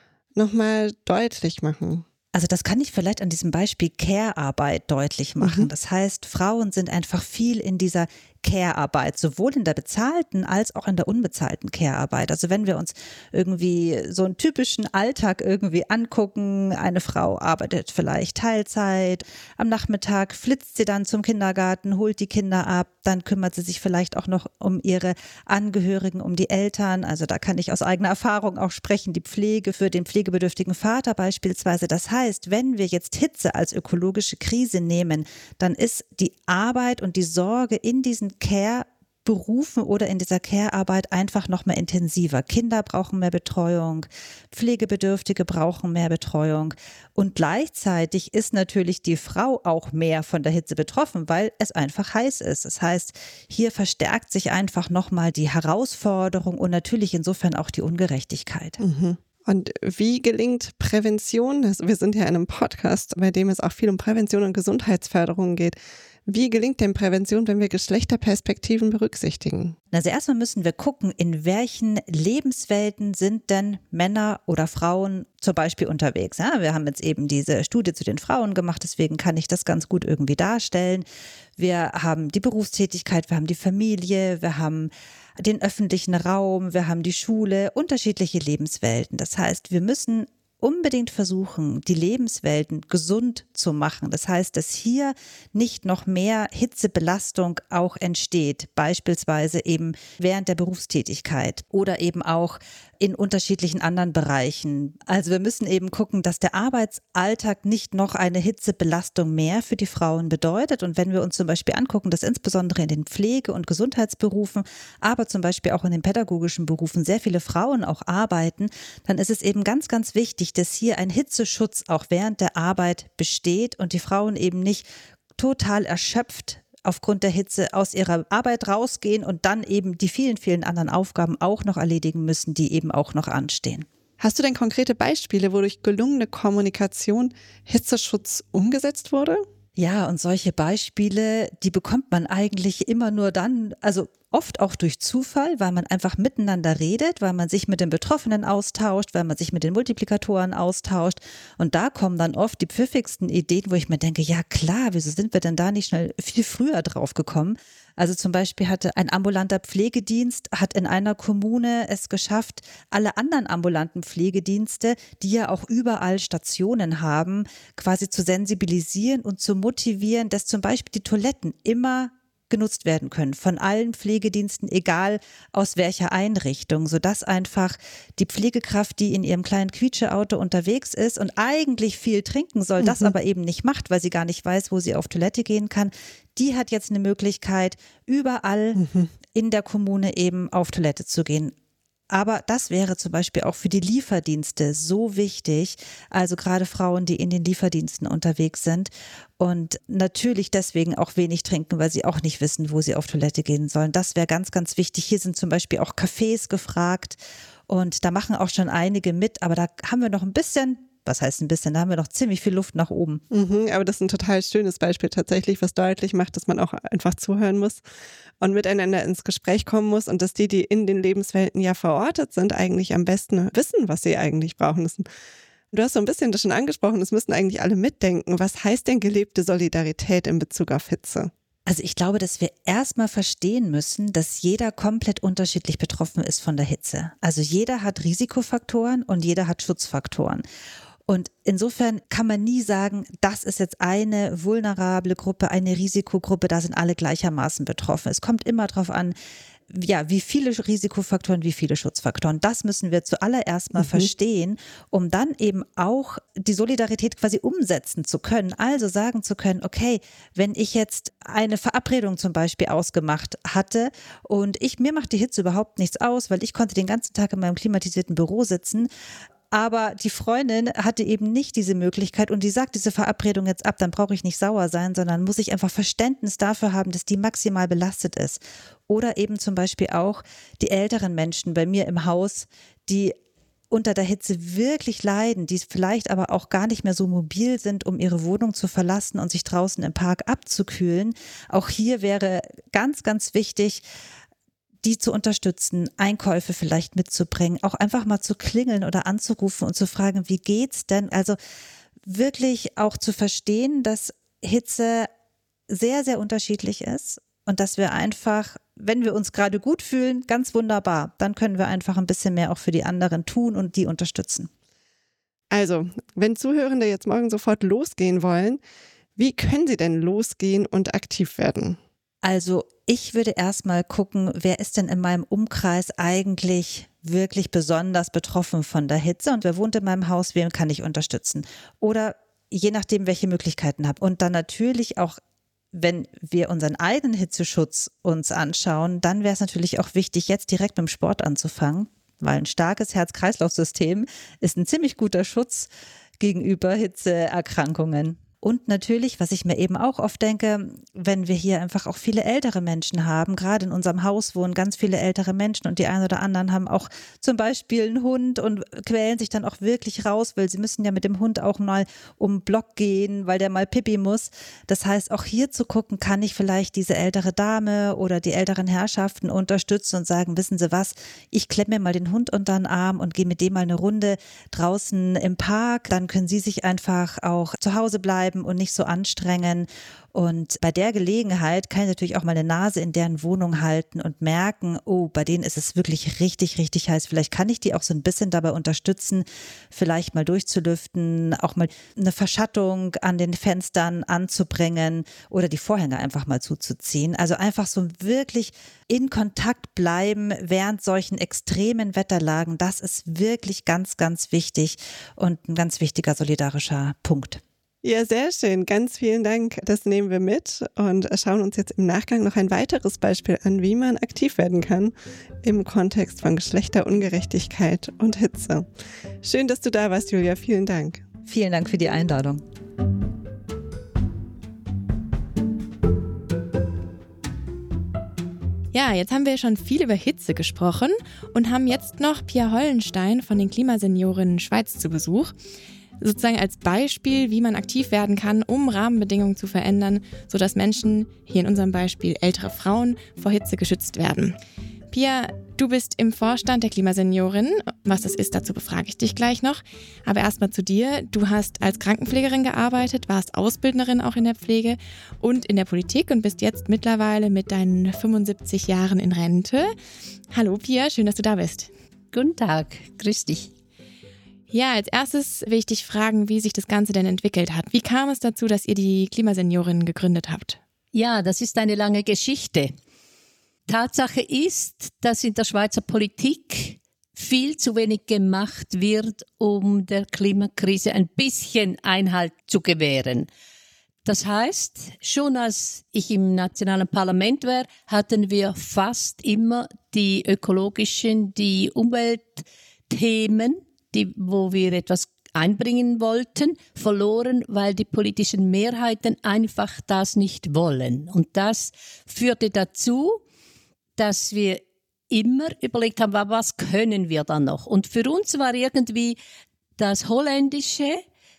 S2: nochmal deutlich machen?
S4: Also das kann ich vielleicht an diesem Beispiel Care-Arbeit deutlich machen. Mhm. Das heißt, Frauen sind einfach viel in dieser Care-Arbeit, sowohl in der bezahlten als auch in der unbezahlten Care-Arbeit. Also wenn wir uns irgendwie so einen typischen Alltag irgendwie angucken, eine Frau arbeitet vielleicht Teilzeit, am Nachmittag flitzt sie dann zum Kindergarten, holt die Kinder ab, dann kümmert sie sich vielleicht auch noch um ihre Angehörigen, um die Eltern. Also da kann ich aus eigener Erfahrung auch sprechen, die Pflege für den pflegebedürftigen Vater beispielsweise. Das heißt, wenn wir jetzt Hitze als ökologische Krise nehmen, dann ist die Arbeit und die Sorge in diesen Care-Berufen oder in dieser Care-Arbeit einfach noch mehr intensiver. Kinder brauchen mehr Betreuung, Pflegebedürftige brauchen mehr Betreuung und gleichzeitig ist natürlich die Frau auch mehr von der Hitze betroffen, weil es einfach heiß ist. Das heißt, hier verstärkt sich einfach nochmal die Herausforderung und natürlich insofern auch die Ungerechtigkeit.
S2: Mhm. Und wie gelingt Prävention? Also wir sind ja in einem Podcast, bei dem es auch viel um Prävention und Gesundheitsförderung geht. Wie gelingt denn Prävention, wenn wir Geschlechterperspektiven berücksichtigen?
S4: Also erstmal müssen wir gucken, in welchen Lebenswelten sind denn Männer oder Frauen zum Beispiel unterwegs. Ja, wir haben jetzt eben diese Studie zu den Frauen gemacht, deswegen kann ich das ganz gut irgendwie darstellen. Wir haben die Berufstätigkeit, wir haben die Familie, wir haben den öffentlichen Raum, wir haben die Schule, unterschiedliche Lebenswelten. Das heißt, wir müssen unbedingt versuchen, die Lebenswelten gesund zu machen. Das heißt, dass hier nicht noch mehr Hitzebelastung auch entsteht, beispielsweise eben während der Berufstätigkeit oder eben auch in unterschiedlichen anderen Bereichen. Also wir müssen eben gucken, dass der Arbeitsalltag nicht noch eine Hitzebelastung mehr für die Frauen bedeutet. Und wenn wir uns zum Beispiel angucken, dass insbesondere in den Pflege- und Gesundheitsberufen, aber zum Beispiel auch in den pädagogischen Berufen sehr viele Frauen auch arbeiten, dann ist es eben ganz, ganz wichtig, dass hier ein Hitzeschutz auch während der Arbeit besteht und die Frauen eben nicht total erschöpft aufgrund der Hitze aus ihrer Arbeit rausgehen und dann eben die vielen, vielen anderen Aufgaben auch noch erledigen müssen, die eben auch noch anstehen.
S2: Hast du denn konkrete Beispiele, wo durch gelungene Kommunikation Hitzeschutz umgesetzt wurde?
S4: Ja, und solche Beispiele, die bekommt man eigentlich immer nur dann, also oft auch durch Zufall, weil man einfach miteinander redet, weil man sich mit den Betroffenen austauscht, weil man sich mit den Multiplikatoren austauscht. Und da kommen dann oft die pfiffigsten Ideen, wo ich mir denke, ja klar, wieso sind wir denn da nicht schnell viel früher drauf gekommen? Also zum Beispiel hatte ein ambulanter Pflegedienst, hat in einer Kommune es geschafft, alle anderen ambulanten Pflegedienste, die ja auch überall Stationen haben, quasi zu sensibilisieren und zu motivieren, dass zum Beispiel die Toiletten immer genutzt werden können von allen Pflegediensten, egal aus welcher Einrichtung, sodass einfach die Pflegekraft, die in ihrem kleinen Quietscheauto unterwegs ist und eigentlich viel trinken soll, mhm. das aber eben nicht macht, weil sie gar nicht weiß, wo sie auf Toilette gehen kann, die hat jetzt eine Möglichkeit, überall mhm. in der Kommune eben auf Toilette zu gehen. Aber das wäre zum Beispiel auch für die Lieferdienste so wichtig, also gerade Frauen, die in den Lieferdiensten unterwegs sind und natürlich deswegen auch wenig trinken, weil sie auch nicht wissen, wo sie auf Toilette gehen sollen. Das wäre ganz, ganz wichtig. Hier sind zum Beispiel auch Cafés gefragt und da machen auch schon einige mit, aber da haben wir noch ein bisschen, was heißt ein bisschen, da haben wir noch ziemlich viel Luft nach oben.
S2: Mhm, aber das ist ein total schönes Beispiel tatsächlich, was deutlich macht, dass man auch einfach zuhören muss und miteinander ins Gespräch kommen muss und dass die, die in den Lebenswelten ja verortet sind, eigentlich am besten wissen, was sie eigentlich brauchen müssen. Du hast so ein bisschen das schon angesprochen, es müssen eigentlich alle mitdenken. Was heißt denn gelebte Solidarität in Bezug auf Hitze?
S4: Also ich glaube, dass wir erstmal verstehen müssen, dass jeder komplett unterschiedlich betroffen ist von der Hitze. Also jeder hat Risikofaktoren und jeder hat Schutzfaktoren. Und insofern kann man nie sagen, das ist jetzt eine vulnerable Gruppe, eine Risikogruppe, da sind alle gleichermaßen betroffen. Es kommt immer darauf an, ja, wie viele Risikofaktoren, wie viele Schutzfaktoren. Das müssen wir zuallererst mal mhm. verstehen, um dann eben auch die Solidarität quasi umsetzen zu können. Also sagen zu können, okay, wenn ich jetzt eine Verabredung zum Beispiel ausgemacht hatte und ich, mir macht die Hitze überhaupt nichts aus, weil ich konnte den ganzen Tag in meinem klimatisierten Büro sitzen, aber die Freundin hatte eben nicht diese Möglichkeit und die sagt diese Verabredung jetzt ab, dann brauche ich nicht sauer sein, sondern muss ich einfach Verständnis dafür haben, dass die maximal belastet ist. Oder eben zum Beispiel auch die älteren Menschen bei mir im Haus, die unter der Hitze wirklich leiden, die vielleicht aber auch gar nicht mehr so mobil sind, um ihre Wohnung zu verlassen und sich draußen im Park abzukühlen. Auch hier wäre ganz, ganz wichtig, die zu unterstützen, Einkäufe vielleicht mitzubringen, auch einfach mal zu klingeln oder anzurufen und zu fragen, wie geht's denn? Also wirklich auch zu verstehen, dass Hitze sehr, sehr unterschiedlich ist und dass wir einfach, wenn wir uns gerade gut fühlen, ganz wunderbar, dann können wir einfach ein bisschen mehr auch für die anderen tun und die unterstützen.
S2: Also, wenn Zuhörende jetzt morgen sofort losgehen wollen, wie können sie denn losgehen und aktiv werden?
S4: Also ich würde erstmal gucken, wer ist denn in meinem Umkreis eigentlich wirklich besonders betroffen von der Hitze und wer wohnt in meinem Haus, wem kann ich unterstützen? Oder je nachdem, welche Möglichkeiten habe. Und dann natürlich auch, wenn wir unseren eigenen Hitzeschutz uns anschauen, dann wäre es natürlich auch wichtig, jetzt direkt mit dem Sport anzufangen, weil ein starkes Herz-Kreislauf-System ist ein ziemlich guter Schutz gegenüber Hitzeerkrankungen. Und natürlich, was ich mir eben auch oft denke, wenn wir hier einfach auch viele ältere Menschen haben, gerade in unserem Haus wohnen ganz viele ältere Menschen und die einen oder anderen haben auch zum Beispiel einen Hund und quälen sich dann auch wirklich raus, weil sie müssen ja mit dem Hund auch mal um den Block gehen, weil der mal Pipi muss. Das heißt, auch hier zu gucken, kann ich vielleicht diese ältere Dame oder die älteren Herrschaften unterstützen und sagen, wissen Sie was, ich klemme mir mal den Hund unter den Arm und gehe mit dem mal eine Runde draußen im Park, dann können Sie sich einfach auch zu Hause bleiben und nicht so anstrengen. Und bei der Gelegenheit kann ich natürlich auch mal eine Nase in deren Wohnung halten und merken, oh, bei denen ist es wirklich richtig, richtig heiß. Vielleicht kann ich die auch so ein bisschen dabei unterstützen, vielleicht mal durchzulüften, auch mal eine Verschattung an den Fenstern anzubringen oder die Vorhänge einfach mal zuzuziehen. Also einfach so wirklich in Kontakt bleiben während solchen extremen Wetterlagen. Das ist wirklich ganz, ganz wichtig und ein ganz wichtiger solidarischer Punkt.
S2: Ja, sehr schön. Ganz vielen Dank. Das nehmen wir mit und schauen uns jetzt im Nachgang noch ein weiteres Beispiel an, wie man aktiv werden kann im Kontext von Geschlechterungerechtigkeit und Hitze. Schön, dass du da warst, Julia. Vielen Dank.
S4: Vielen Dank für die Einladung.
S3: Ja, jetzt haben wir schon viel über Hitze gesprochen und haben jetzt noch Pia Hollenstein von den Klimaseniorinnen Schweiz zu Besuch. Sozusagen als Beispiel, wie man aktiv werden kann, um Rahmenbedingungen zu verändern, sodass Menschen, hier in unserem Beispiel ältere Frauen, vor Hitze geschützt werden. Pia, du bist im Vorstand der Klimaseniorin. Was das ist, dazu befrage ich dich gleich noch. Aber erstmal zu dir. Du hast als Krankenpflegerin gearbeitet, warst Ausbildnerin auch in der Pflege und in der Politik und bist jetzt mittlerweile mit deinen fünfundsiebzig Jahren in Rente. Hallo Pia, schön, dass du da bist.
S5: Guten Tag, grüß dich.
S3: Ja, als erstes will ich dich fragen, wie sich das Ganze denn entwickelt hat. Wie kam es dazu, dass ihr die Klimaseniorinnen gegründet habt?
S5: Ja, das ist eine lange Geschichte. Tatsache ist, dass in der Schweizer Politik viel zu wenig gemacht wird, um der Klimakrise ein bisschen Einhalt zu gewähren. Das heißt, schon als ich im nationalen Parlament war, hatten wir fast immer die ökologischen, die Umweltthemen, die, wo wir etwas einbringen wollten, verloren, weil die politischen Mehrheiten einfach das nicht wollen. Und das führte dazu, dass wir immer überlegt haben, was können wir dann noch? Und für uns war irgendwie das holländische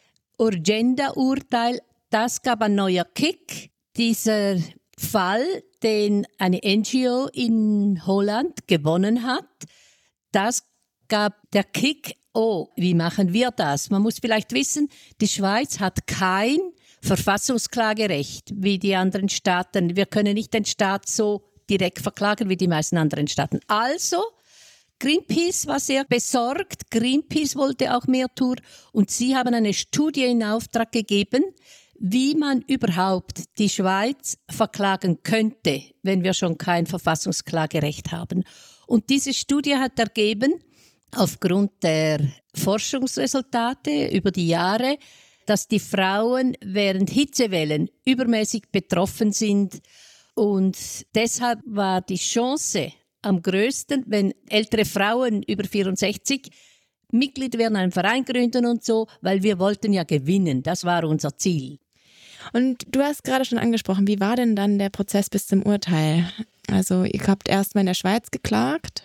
S5: Urgenda-Urteil, das gab ein neuer Kick. Dieser Fall, den eine N G O in Holland gewonnen hat, das gab der Kick. Oh, wie machen wir das? Man muss vielleicht wissen, die Schweiz hat kein Verfassungsklagerecht wie die anderen Staaten. Wir können nicht den Staat so direkt verklagen wie die meisten anderen Staaten. Also, Greenpeace war sehr besorgt. Greenpeace wollte auch mehr tun. Und sie haben eine Studie in Auftrag gegeben, wie man überhaupt die Schweiz verklagen könnte, wenn wir schon kein Verfassungsklagerecht haben. Und diese Studie hat ergeben, aufgrund der Forschungsresultate über die Jahre, dass die Frauen während Hitzewellen übermäßig betroffen sind. Und deshalb war die Chance am größten, wenn ältere Frauen über vierundsechzig Mitglied werden, einen Verein gründen und so, weil wir wollten ja gewinnen. Das war unser Ziel.
S3: Und du hast gerade schon angesprochen, wie war denn dann der Prozess bis zum Urteil? Also ihr habt erstmal in der Schweiz geklagt?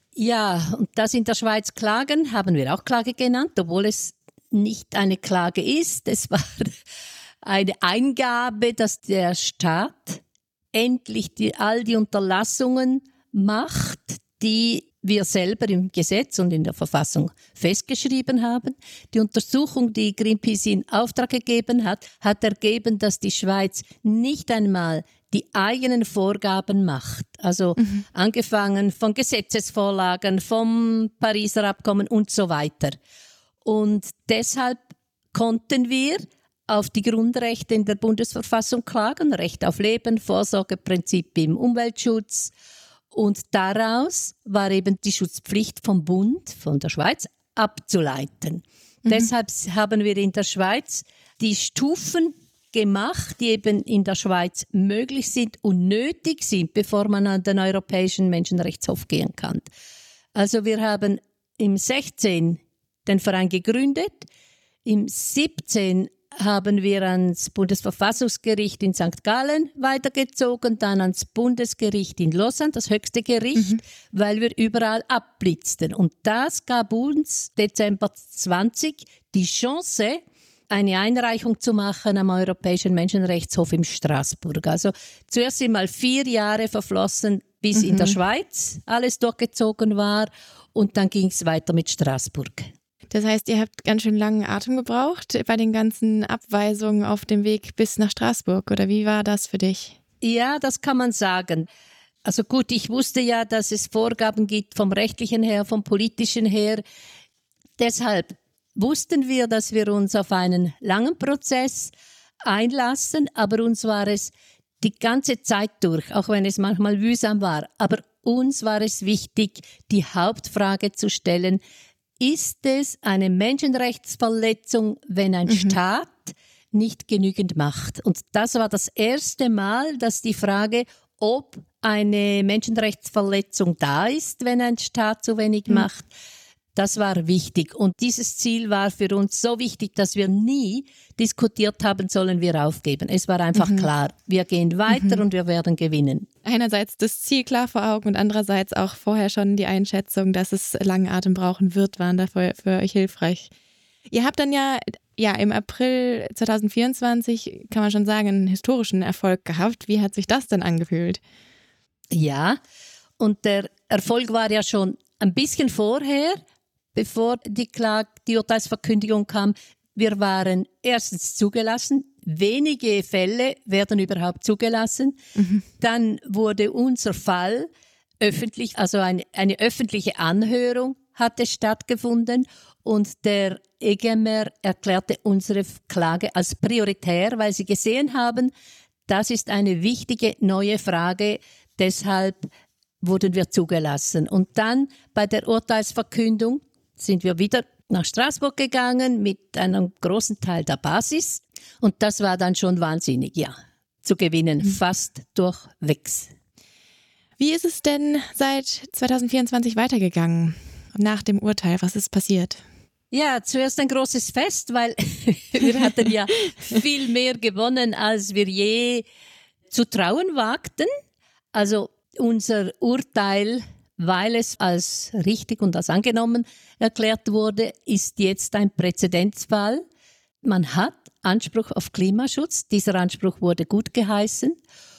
S5: Ja, und das in der Schweiz klagen, haben wir auch Klage genannt, obwohl es nicht eine Klage ist. Es war eine Eingabe, dass der Staat endlich die, all die Unterlassungen macht, die wir selber im Gesetz und in der Verfassung festgeschrieben haben. Die Untersuchung, die Greenpeace in Auftrag gegeben hat, hat ergeben, dass die Schweiz nicht einmal die eigenen Vorgaben macht. Also mhm. angefangen von Gesetzesvorlagen, vom Pariser Abkommen und so weiter. Und deshalb konnten wir auf die Grundrechte in der Bundesverfassung klagen, Recht auf Leben, Vorsorgeprinzip im Umweltschutz. Und daraus war eben die Schutzpflicht vom Bund, von der Schweiz, abzuleiten. Mhm. Deshalb haben wir in der Schweiz die Stufen gemacht, die eben in der Schweiz möglich sind und nötig sind, bevor man an den Europäischen Menschenrechtshof gehen kann. Also wir haben im sechzehn den Verein gegründet, im siebzehn haben wir ans Bundesverfassungsgericht in Sankt Gallen weitergezogen, dann ans Bundesgericht in Lausanne, das höchste Gericht, mhm. weil wir überall abblitzten. Und das gab uns Dezember zwanzig die Chance, eine Einreichung zu machen am Europäischen Menschenrechtshof in Straßburg. Also zuerst sind mal vier Jahre verflossen, bis mhm. in der Schweiz alles durchgezogen war und dann ging es weiter mit Straßburg.
S3: Das heißt, ihr habt ganz schön langen Atem gebraucht bei den ganzen Abweisungen auf dem Weg bis nach Straßburg, oder wie war das für dich?
S5: Ja, das kann man sagen. Also gut, ich wusste ja, dass es Vorgaben gibt vom rechtlichen her, vom politischen her. Deshalb wussten wir, dass wir uns auf einen langen Prozess einlassen, aber uns war es die ganze Zeit durch, auch wenn es manchmal mühsam war. Aber uns war es wichtig, die Hauptfrage zu stellen: Ist es eine Menschenrechtsverletzung, wenn ein mhm. Staat nicht genügend macht? Und das war das erste Mal, dass die Frage, ob eine Menschenrechtsverletzung da ist, wenn ein Staat zu wenig mhm. macht, das war wichtig. Und dieses Ziel war für uns so wichtig, dass wir nie diskutiert haben, sollen wir aufgeben. Es war einfach mhm. klar, wir gehen weiter mhm. und wir werden gewinnen.
S3: Einerseits das Ziel klar vor Augen und andererseits auch vorher schon die Einschätzung, dass es langen Atem brauchen wird, waren dafür für euch hilfreich. Ihr habt dann ja, ja im April zwanzig vierundzwanzig, kann man schon sagen, einen historischen Erfolg gehabt. Wie hat sich das denn angefühlt?
S5: Ja, und der Erfolg war ja schon ein bisschen vorher, bevor die Klage, die Urteilsverkündigung kam. Wir waren erstens zugelassen, wenige Fälle werden überhaupt zugelassen. Mhm. Dann wurde unser Fall öffentlich, also eine, eine öffentliche Anhörung hatte stattgefunden und der E G M R erklärte unsere Klage als prioritär, weil sie gesehen haben, das ist eine wichtige neue Frage, deshalb wurden wir zugelassen. Und dann bei der Urteilsverkündung sind wir wieder nach Straßburg gegangen mit einem großen Teil der Basis. Und das war dann schon wahnsinnig, ja, zu gewinnen, mhm. fast durchwegs.
S3: Wie ist es denn seit zwanzig vierundzwanzig weitergegangen, nach dem Urteil? Was ist passiert?
S5: Ja, zuerst ein großes Fest, weil wir hatten ja viel mehr gewonnen, als wir je zu trauen wagten. Also unser Urteil, weil es als richtig und als angenommen erklärt wurde, ist jetzt ein Präzedenzfall. Man hat Anspruch auf Klimaschutz. Dieser Anspruch wurde gut geheißen.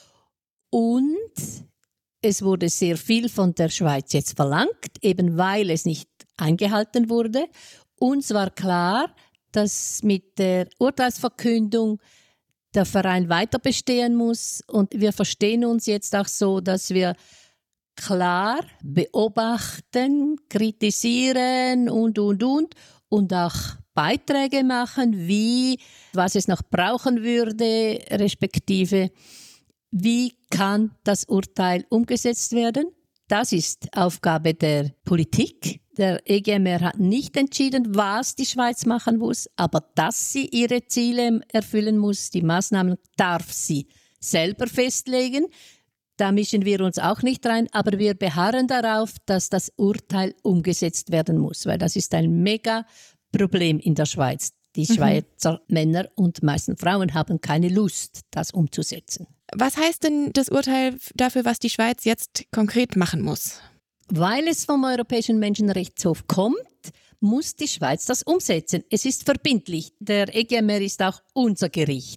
S5: Und es wurde sehr viel von der Schweiz jetzt verlangt, eben weil es nicht eingehalten wurde. Uns war klar, dass mit der Urteilsverkündung der Verein weiter bestehen muss. Und wir verstehen uns jetzt auch so, dass wir klar beobachten, kritisieren und, und, und und auch Beiträge machen, wie, was es noch brauchen würde, respektive wie kann das Urteil umgesetzt werden. Das ist Aufgabe der Politik. Der E G M R hat nicht entschieden, was die Schweiz machen muss, aber dass sie ihre Ziele erfüllen muss, die Maßnahmen darf sie selber festlegen. Da mischen wir uns auch nicht rein, aber wir beharren darauf, dass das Urteil umgesetzt werden muss, weil das ist ein mega Problem in der Schweiz. Die Schweizer mhm. Männer und meisten Frauen haben keine Lust, das umzusetzen.
S3: Was heißt denn das Urteil dafür, was die Schweiz jetzt konkret machen muss?
S5: Weil es vom Europäischen Menschenrechtshof kommt, muss die Schweiz das umsetzen. Es ist verbindlich. Der E G M R ist auch unser Gericht.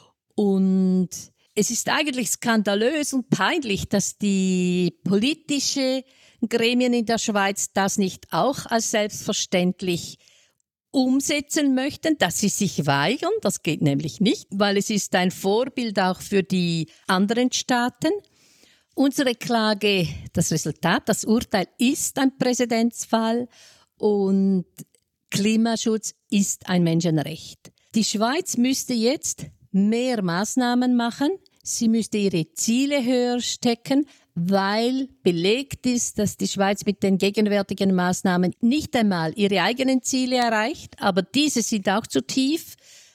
S5: Und es ist eigentlich skandalös und peinlich, dass die politischen Gremien in der Schweiz das nicht auch als selbstverständlich umsetzen möchten, dass sie sich weigern. Das geht nämlich nicht, weil es ist ein Vorbild auch für die anderen Staaten. Unsere Klage, das Resultat, das Urteil ist ein Präzedenzfall und Klimaschutz ist ein Menschenrecht. Die Schweiz müsste jetzt mehr Maßnahmen machen. Sie müsste ihre Ziele höher stecken, weil belegt ist, dass die Schweiz mit den gegenwärtigen Maßnahmen nicht einmal ihre eigenen Ziele erreicht, aber diese sind auch zu tief.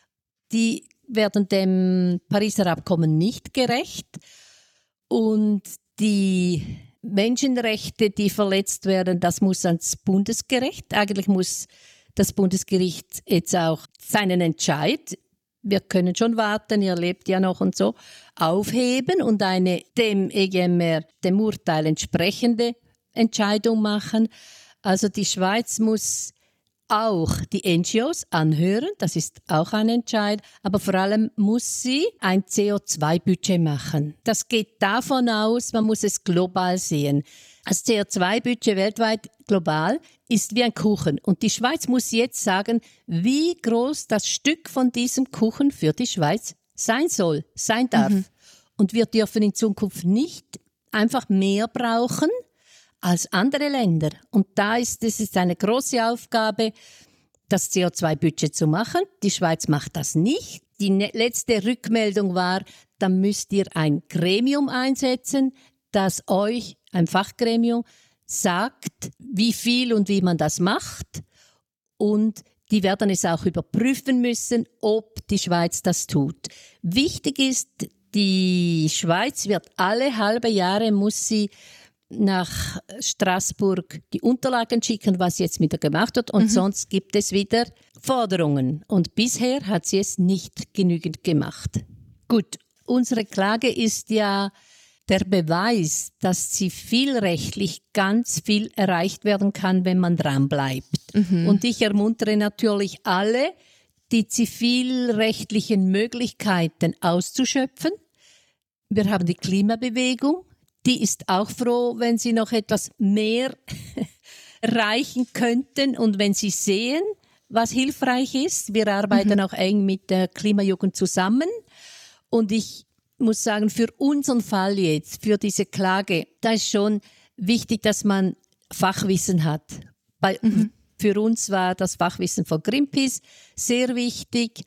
S5: Die werden dem Pariser Abkommen nicht gerecht. Und die Menschenrechte, die verletzt werden, das muss ans Bundesgericht. Eigentlich muss das Bundesgericht jetzt auch seinen Entscheid, wir können schon warten, ihr lebt ja noch und so, aufheben und eine dem E G M R, dem Urteil entsprechende Entscheidung machen. Also die Schweiz muss auch die N G Os anhören, das ist auch ein Entscheid, aber vor allem muss sie ein C O zwei Budget machen. Das geht davon aus, man muss es global sehen. Das C O zwei Budget weltweit global ist wie ein Kuchen und die Schweiz muss jetzt sagen, wie groß das Stück von diesem Kuchen für die Schweiz sein soll, sein darf. Mhm. Und wir dürfen in Zukunft nicht einfach mehr brauchen als andere Länder. Und da ist es ist eine große Aufgabe, das C O zwei Budget zu machen. Die Schweiz macht das nicht. Die ne- letzte Rückmeldung war, dann müsst ihr ein Gremium einsetzen, das euch, ein Fachgremium, sagt, wie viel und wie man das macht. Und die werden es auch überprüfen müssen, ob die Schweiz das tut. Wichtig ist, die Schweiz wird alle halbe Jahre, muss sie nach Straßburg die Unterlagen schicken, was sie jetzt wieder gemacht hat. Und mhm. sonst gibt es wieder Forderungen. Und bisher hat sie es nicht genügend gemacht. Gut, unsere Klage ist ja der Beweis, dass zivilrechtlich ganz viel erreicht werden kann, wenn man dranbleibt. Mhm. Und ich ermuntere natürlich alle, die zivilrechtlichen Möglichkeiten auszuschöpfen. Wir haben die Klimabewegung, die ist auch froh, wenn sie noch etwas mehr erreichen könnten und wenn sie sehen, was hilfreich ist. Wir arbeiten mhm. auch eng mit der Klimajugend zusammen und ich muss sagen, für unseren Fall jetzt, für diese Klage, da ist schon wichtig, dass man Fachwissen hat. Bei, mhm. Für uns war das Fachwissen von Greenpeace sehr wichtig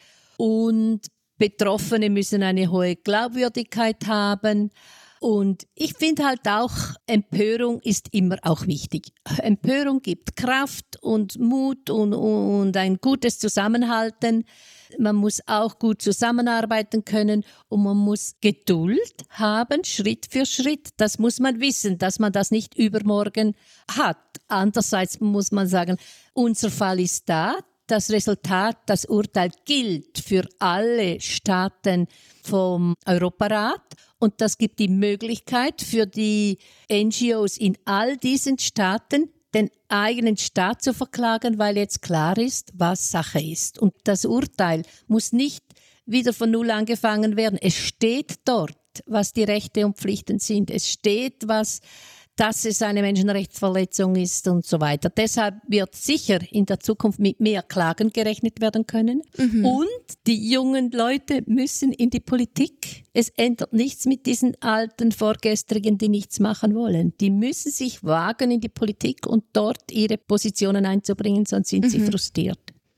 S5: und Betroffene müssen eine hohe Glaubwürdigkeit haben. Und ich finde halt auch, Empörung ist immer auch wichtig. Empörung gibt Kraft und Mut und, und ein gutes Zusammenhalten. Man muss auch gut zusammenarbeiten können und man muss Geduld haben, Schritt für Schritt. Das muss man wissen, dass man das nicht übermorgen hat. Andererseits muss man sagen, unser Fall ist da. Das Resultat, das Urteil gilt für alle Staaten vom Europarat. Und das gibt die Möglichkeit für die N G Os in all diesen Staaten, den eigenen Staat zu verklagen, weil jetzt klar ist, was Sache ist. Und das Urteil muss nicht wieder von Null angefangen werden. Es steht dort, was die Rechte und Pflichten sind. Es steht, was, dass es eine Menschenrechtsverletzung ist und so weiter. Deshalb wird sicher in der Zukunft mit mehr Klagen gerechnet werden können. Mhm. Und die jungen Leute müssen in die Politik. Es ändert nichts mit diesen alten Vorgestrigen, die nichts machen wollen. Die müssen sich wagen in die Politik und dort ihre Positionen einzubringen, sonst sind mhm. sie frustriert.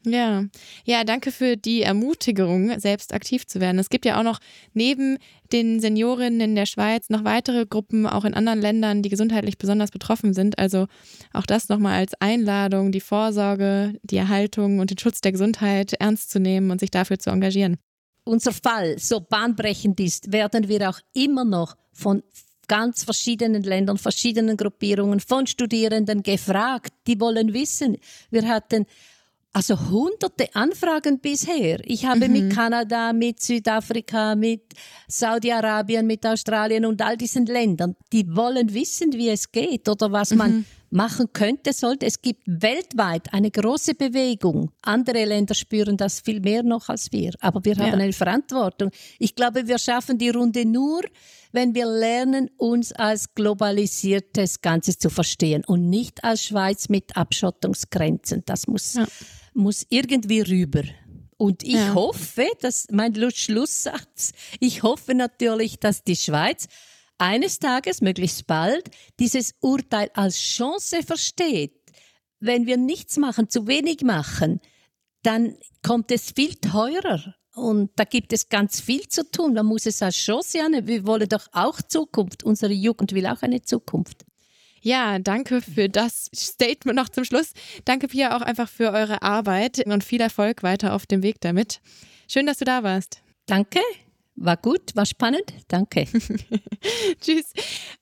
S3: Ja, ja, danke für die Ermutigung, selbst aktiv zu werden. Es gibt ja auch noch neben den Seniorinnen in der Schweiz noch weitere Gruppen, auch in anderen Ländern, die gesundheitlich besonders betroffen sind. Also auch das nochmal als Einladung, die Vorsorge, die Erhaltung und den Schutz der Gesundheit ernst zu nehmen und sich dafür zu engagieren.
S5: Unser Fall so bahnbrechend ist, werden wir auch immer noch von ganz verschiedenen Ländern, verschiedenen Gruppierungen, von Studierenden gefragt. Die wollen wissen. Wir hatten also hunderte Anfragen bisher. Ich habe mhm. mit Kanada, mit Südafrika, mit Saudi-Arabien, mit Australien und all diesen Ländern. Die wollen wissen, wie es geht oder was man mhm. machen könnte, sollte. Es gibt weltweit eine große Bewegung. Andere Länder spüren das viel mehr noch als wir. Aber wir haben ja. eine Verantwortung. Ich glaube, wir schaffen die Runde nur, wenn wir lernen, uns als globalisiertes Ganzes zu verstehen und nicht als Schweiz mit Abschottungsgrenzen. Das muss, ja. muss irgendwie rüber. Und ich ja. hoffe, dass mein Schlusssatz, ich hoffe natürlich, dass die Schweiz eines Tages, möglichst bald, dieses Urteil als Chance versteht. Wenn wir nichts machen, zu wenig machen, dann kommt es viel teurer. Und da gibt es ganz viel zu tun. Man muss es als Chance annehmen. Wir wollen doch auch Zukunft. Unsere Jugend will auch eine Zukunft.
S3: Ja, danke für das Statement noch zum Schluss. Danke, Pia, auch einfach für eure Arbeit und viel Erfolg weiter auf dem Weg damit. Schön, dass du da warst.
S5: Danke. War gut, war spannend. Danke.
S3: Tschüss.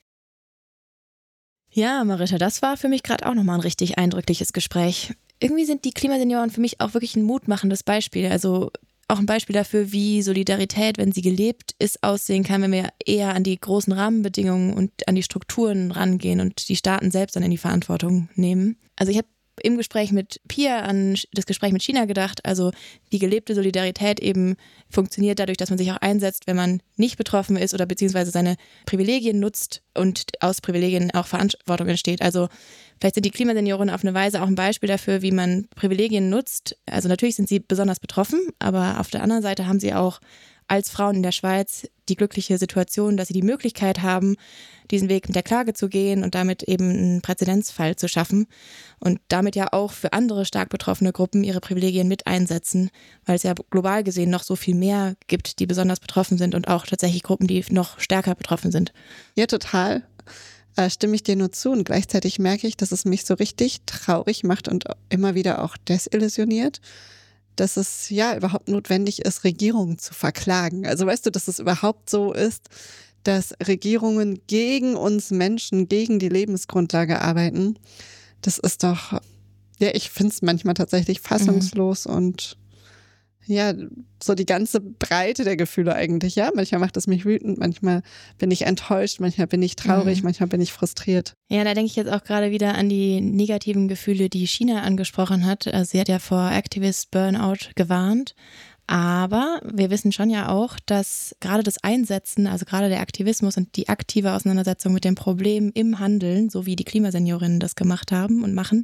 S3: Ja, Marita, das war für mich gerade auch nochmal ein richtig eindrückliches Gespräch. Irgendwie sind die Klimasenioren für mich auch wirklich ein mutmachendes Beispiel. Also auch ein Beispiel dafür, wie Solidarität, wenn sie gelebt ist, aussehen kann, wenn wir eher an die großen Rahmenbedingungen und an die Strukturen rangehen und die Staaten selbst dann in die Verantwortung nehmen. Also ich habe im Gespräch mit Pia an das Gespräch mit China gedacht. Also die gelebte Solidarität eben funktioniert dadurch, dass man sich auch einsetzt, wenn man nicht betroffen ist oder beziehungsweise seine Privilegien nutzt und aus Privilegien auch Verantwortung entsteht. Also vielleicht sind die Klimasenioren auf eine Weise auch ein Beispiel dafür, wie man Privilegien nutzt. Also natürlich sind sie besonders betroffen, aber auf der anderen Seite haben sie auch als Frauen in der Schweiz die glückliche Situation, dass sie die Möglichkeit haben, diesen Weg mit der Klage zu gehen und damit eben einen Präzedenzfall zu schaffen und damit ja auch für andere stark betroffene Gruppen ihre Privilegien mit einsetzen, weil es ja global gesehen noch so viel mehr gibt, die besonders betroffen sind und auch tatsächlich Gruppen, die noch stärker betroffen sind.
S2: Ja, total. Äh, stimme ich dir nur zu und gleichzeitig merke ich, dass es mich so richtig traurig macht und immer wieder auch desillusioniert, dass es ja überhaupt notwendig ist, Regierungen zu verklagen. Also weißt du, dass es überhaupt so ist, dass Regierungen gegen uns Menschen, gegen die Lebensgrundlage arbeiten. Das ist doch, ja, ich finde es manchmal tatsächlich fassungslos mhm. und ja, so die ganze Breite der Gefühle eigentlich, ja. Manchmal macht es mich wütend, manchmal bin ich enttäuscht, manchmal bin ich traurig, mhm. manchmal bin ich frustriert.
S3: Ja, da denke ich jetzt auch gerade wieder an die negativen Gefühle, die China angesprochen hat. Also sie hat ja vor Activist Burnout gewarnt. Aber wir wissen schon ja auch, dass gerade das Einsetzen, also gerade der Aktivismus und die aktive Auseinandersetzung mit dem Problem im Handeln, so wie die Klimaseniorinnen das gemacht haben und machen,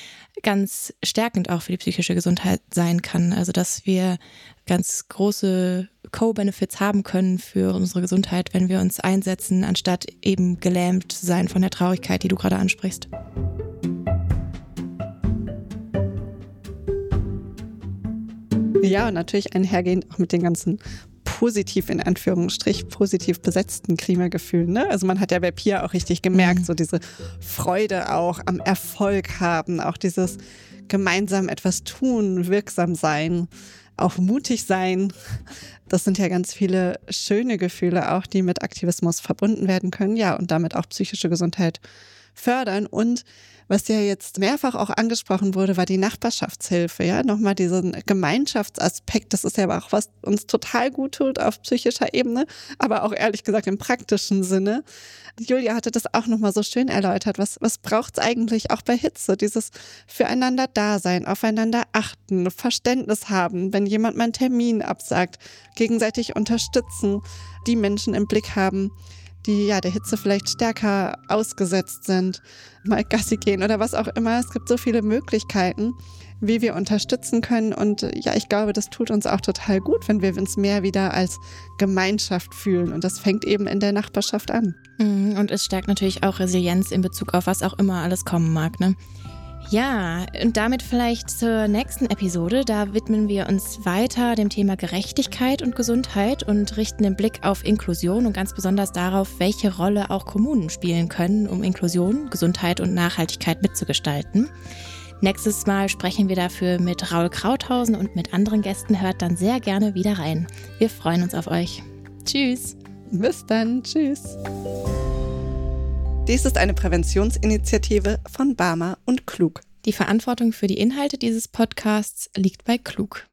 S3: ganz stärkend auch für die psychische Gesundheit sein kann. Also dass wir ganz große Co-Benefits haben können für unsere Gesundheit, wenn wir uns einsetzen, anstatt eben gelähmt zu sein von der Traurigkeit, die du gerade ansprichst.
S2: Ja, und natürlich einhergehend auch mit den ganzen positiv, in Anführungsstrich, positiv besetzten Klimagefühlen. Ne? Also man hat ja bei Pia auch richtig gemerkt, mhm. so diese Freude auch am Erfolg haben, auch dieses gemeinsam etwas tun, wirksam sein, auch mutig sein. Das sind ja ganz viele schöne Gefühle auch, die mit Aktivismus verbunden werden können, ja, und damit auch psychische Gesundheit fördern. Und was ja jetzt mehrfach auch angesprochen wurde, war die Nachbarschaftshilfe, ja, nochmal diesen Gemeinschaftsaspekt, das ist ja aber auch was uns total gut tut auf psychischer Ebene, aber auch ehrlich gesagt im praktischen Sinne. Julia hatte das auch nochmal so schön erläutert, was, was braucht es eigentlich auch bei Hitze, dieses füreinander Dasein, aufeinander achten, Verständnis haben, wenn jemand mal einen Termin absagt, gegenseitig unterstützen, die Menschen im Blick haben, die ja der Hitze vielleicht stärker ausgesetzt sind, mal Gassi gehen oder was auch immer. Es gibt so viele Möglichkeiten, wie wir unterstützen können. Und ja, ich glaube, das tut uns auch total gut, wenn wir uns mehr wieder als Gemeinschaft fühlen. Und das fängt eben in der Nachbarschaft an.
S3: Und es stärkt natürlich auch Resilienz in Bezug auf was auch immer alles kommen mag, ne? Ja, und damit vielleicht zur nächsten Episode. Da widmen wir uns weiter dem Thema Gerechtigkeit und Gesundheit und richten den Blick auf Inklusion und ganz besonders darauf, welche Rolle auch Kommunen spielen können, um Inklusion, Gesundheit und Nachhaltigkeit mitzugestalten. Nächstes Mal sprechen wir dafür mit Raul Krauthausen und mit anderen Gästen. Hört dann sehr gerne wieder rein. Wir freuen uns auf euch. Tschüss.
S2: Bis dann. Tschüss. Dies ist eine Präventionsinitiative von Barmer und Klug.
S3: Die Verantwortung für die Inhalte dieses Podcasts liegt bei Klug.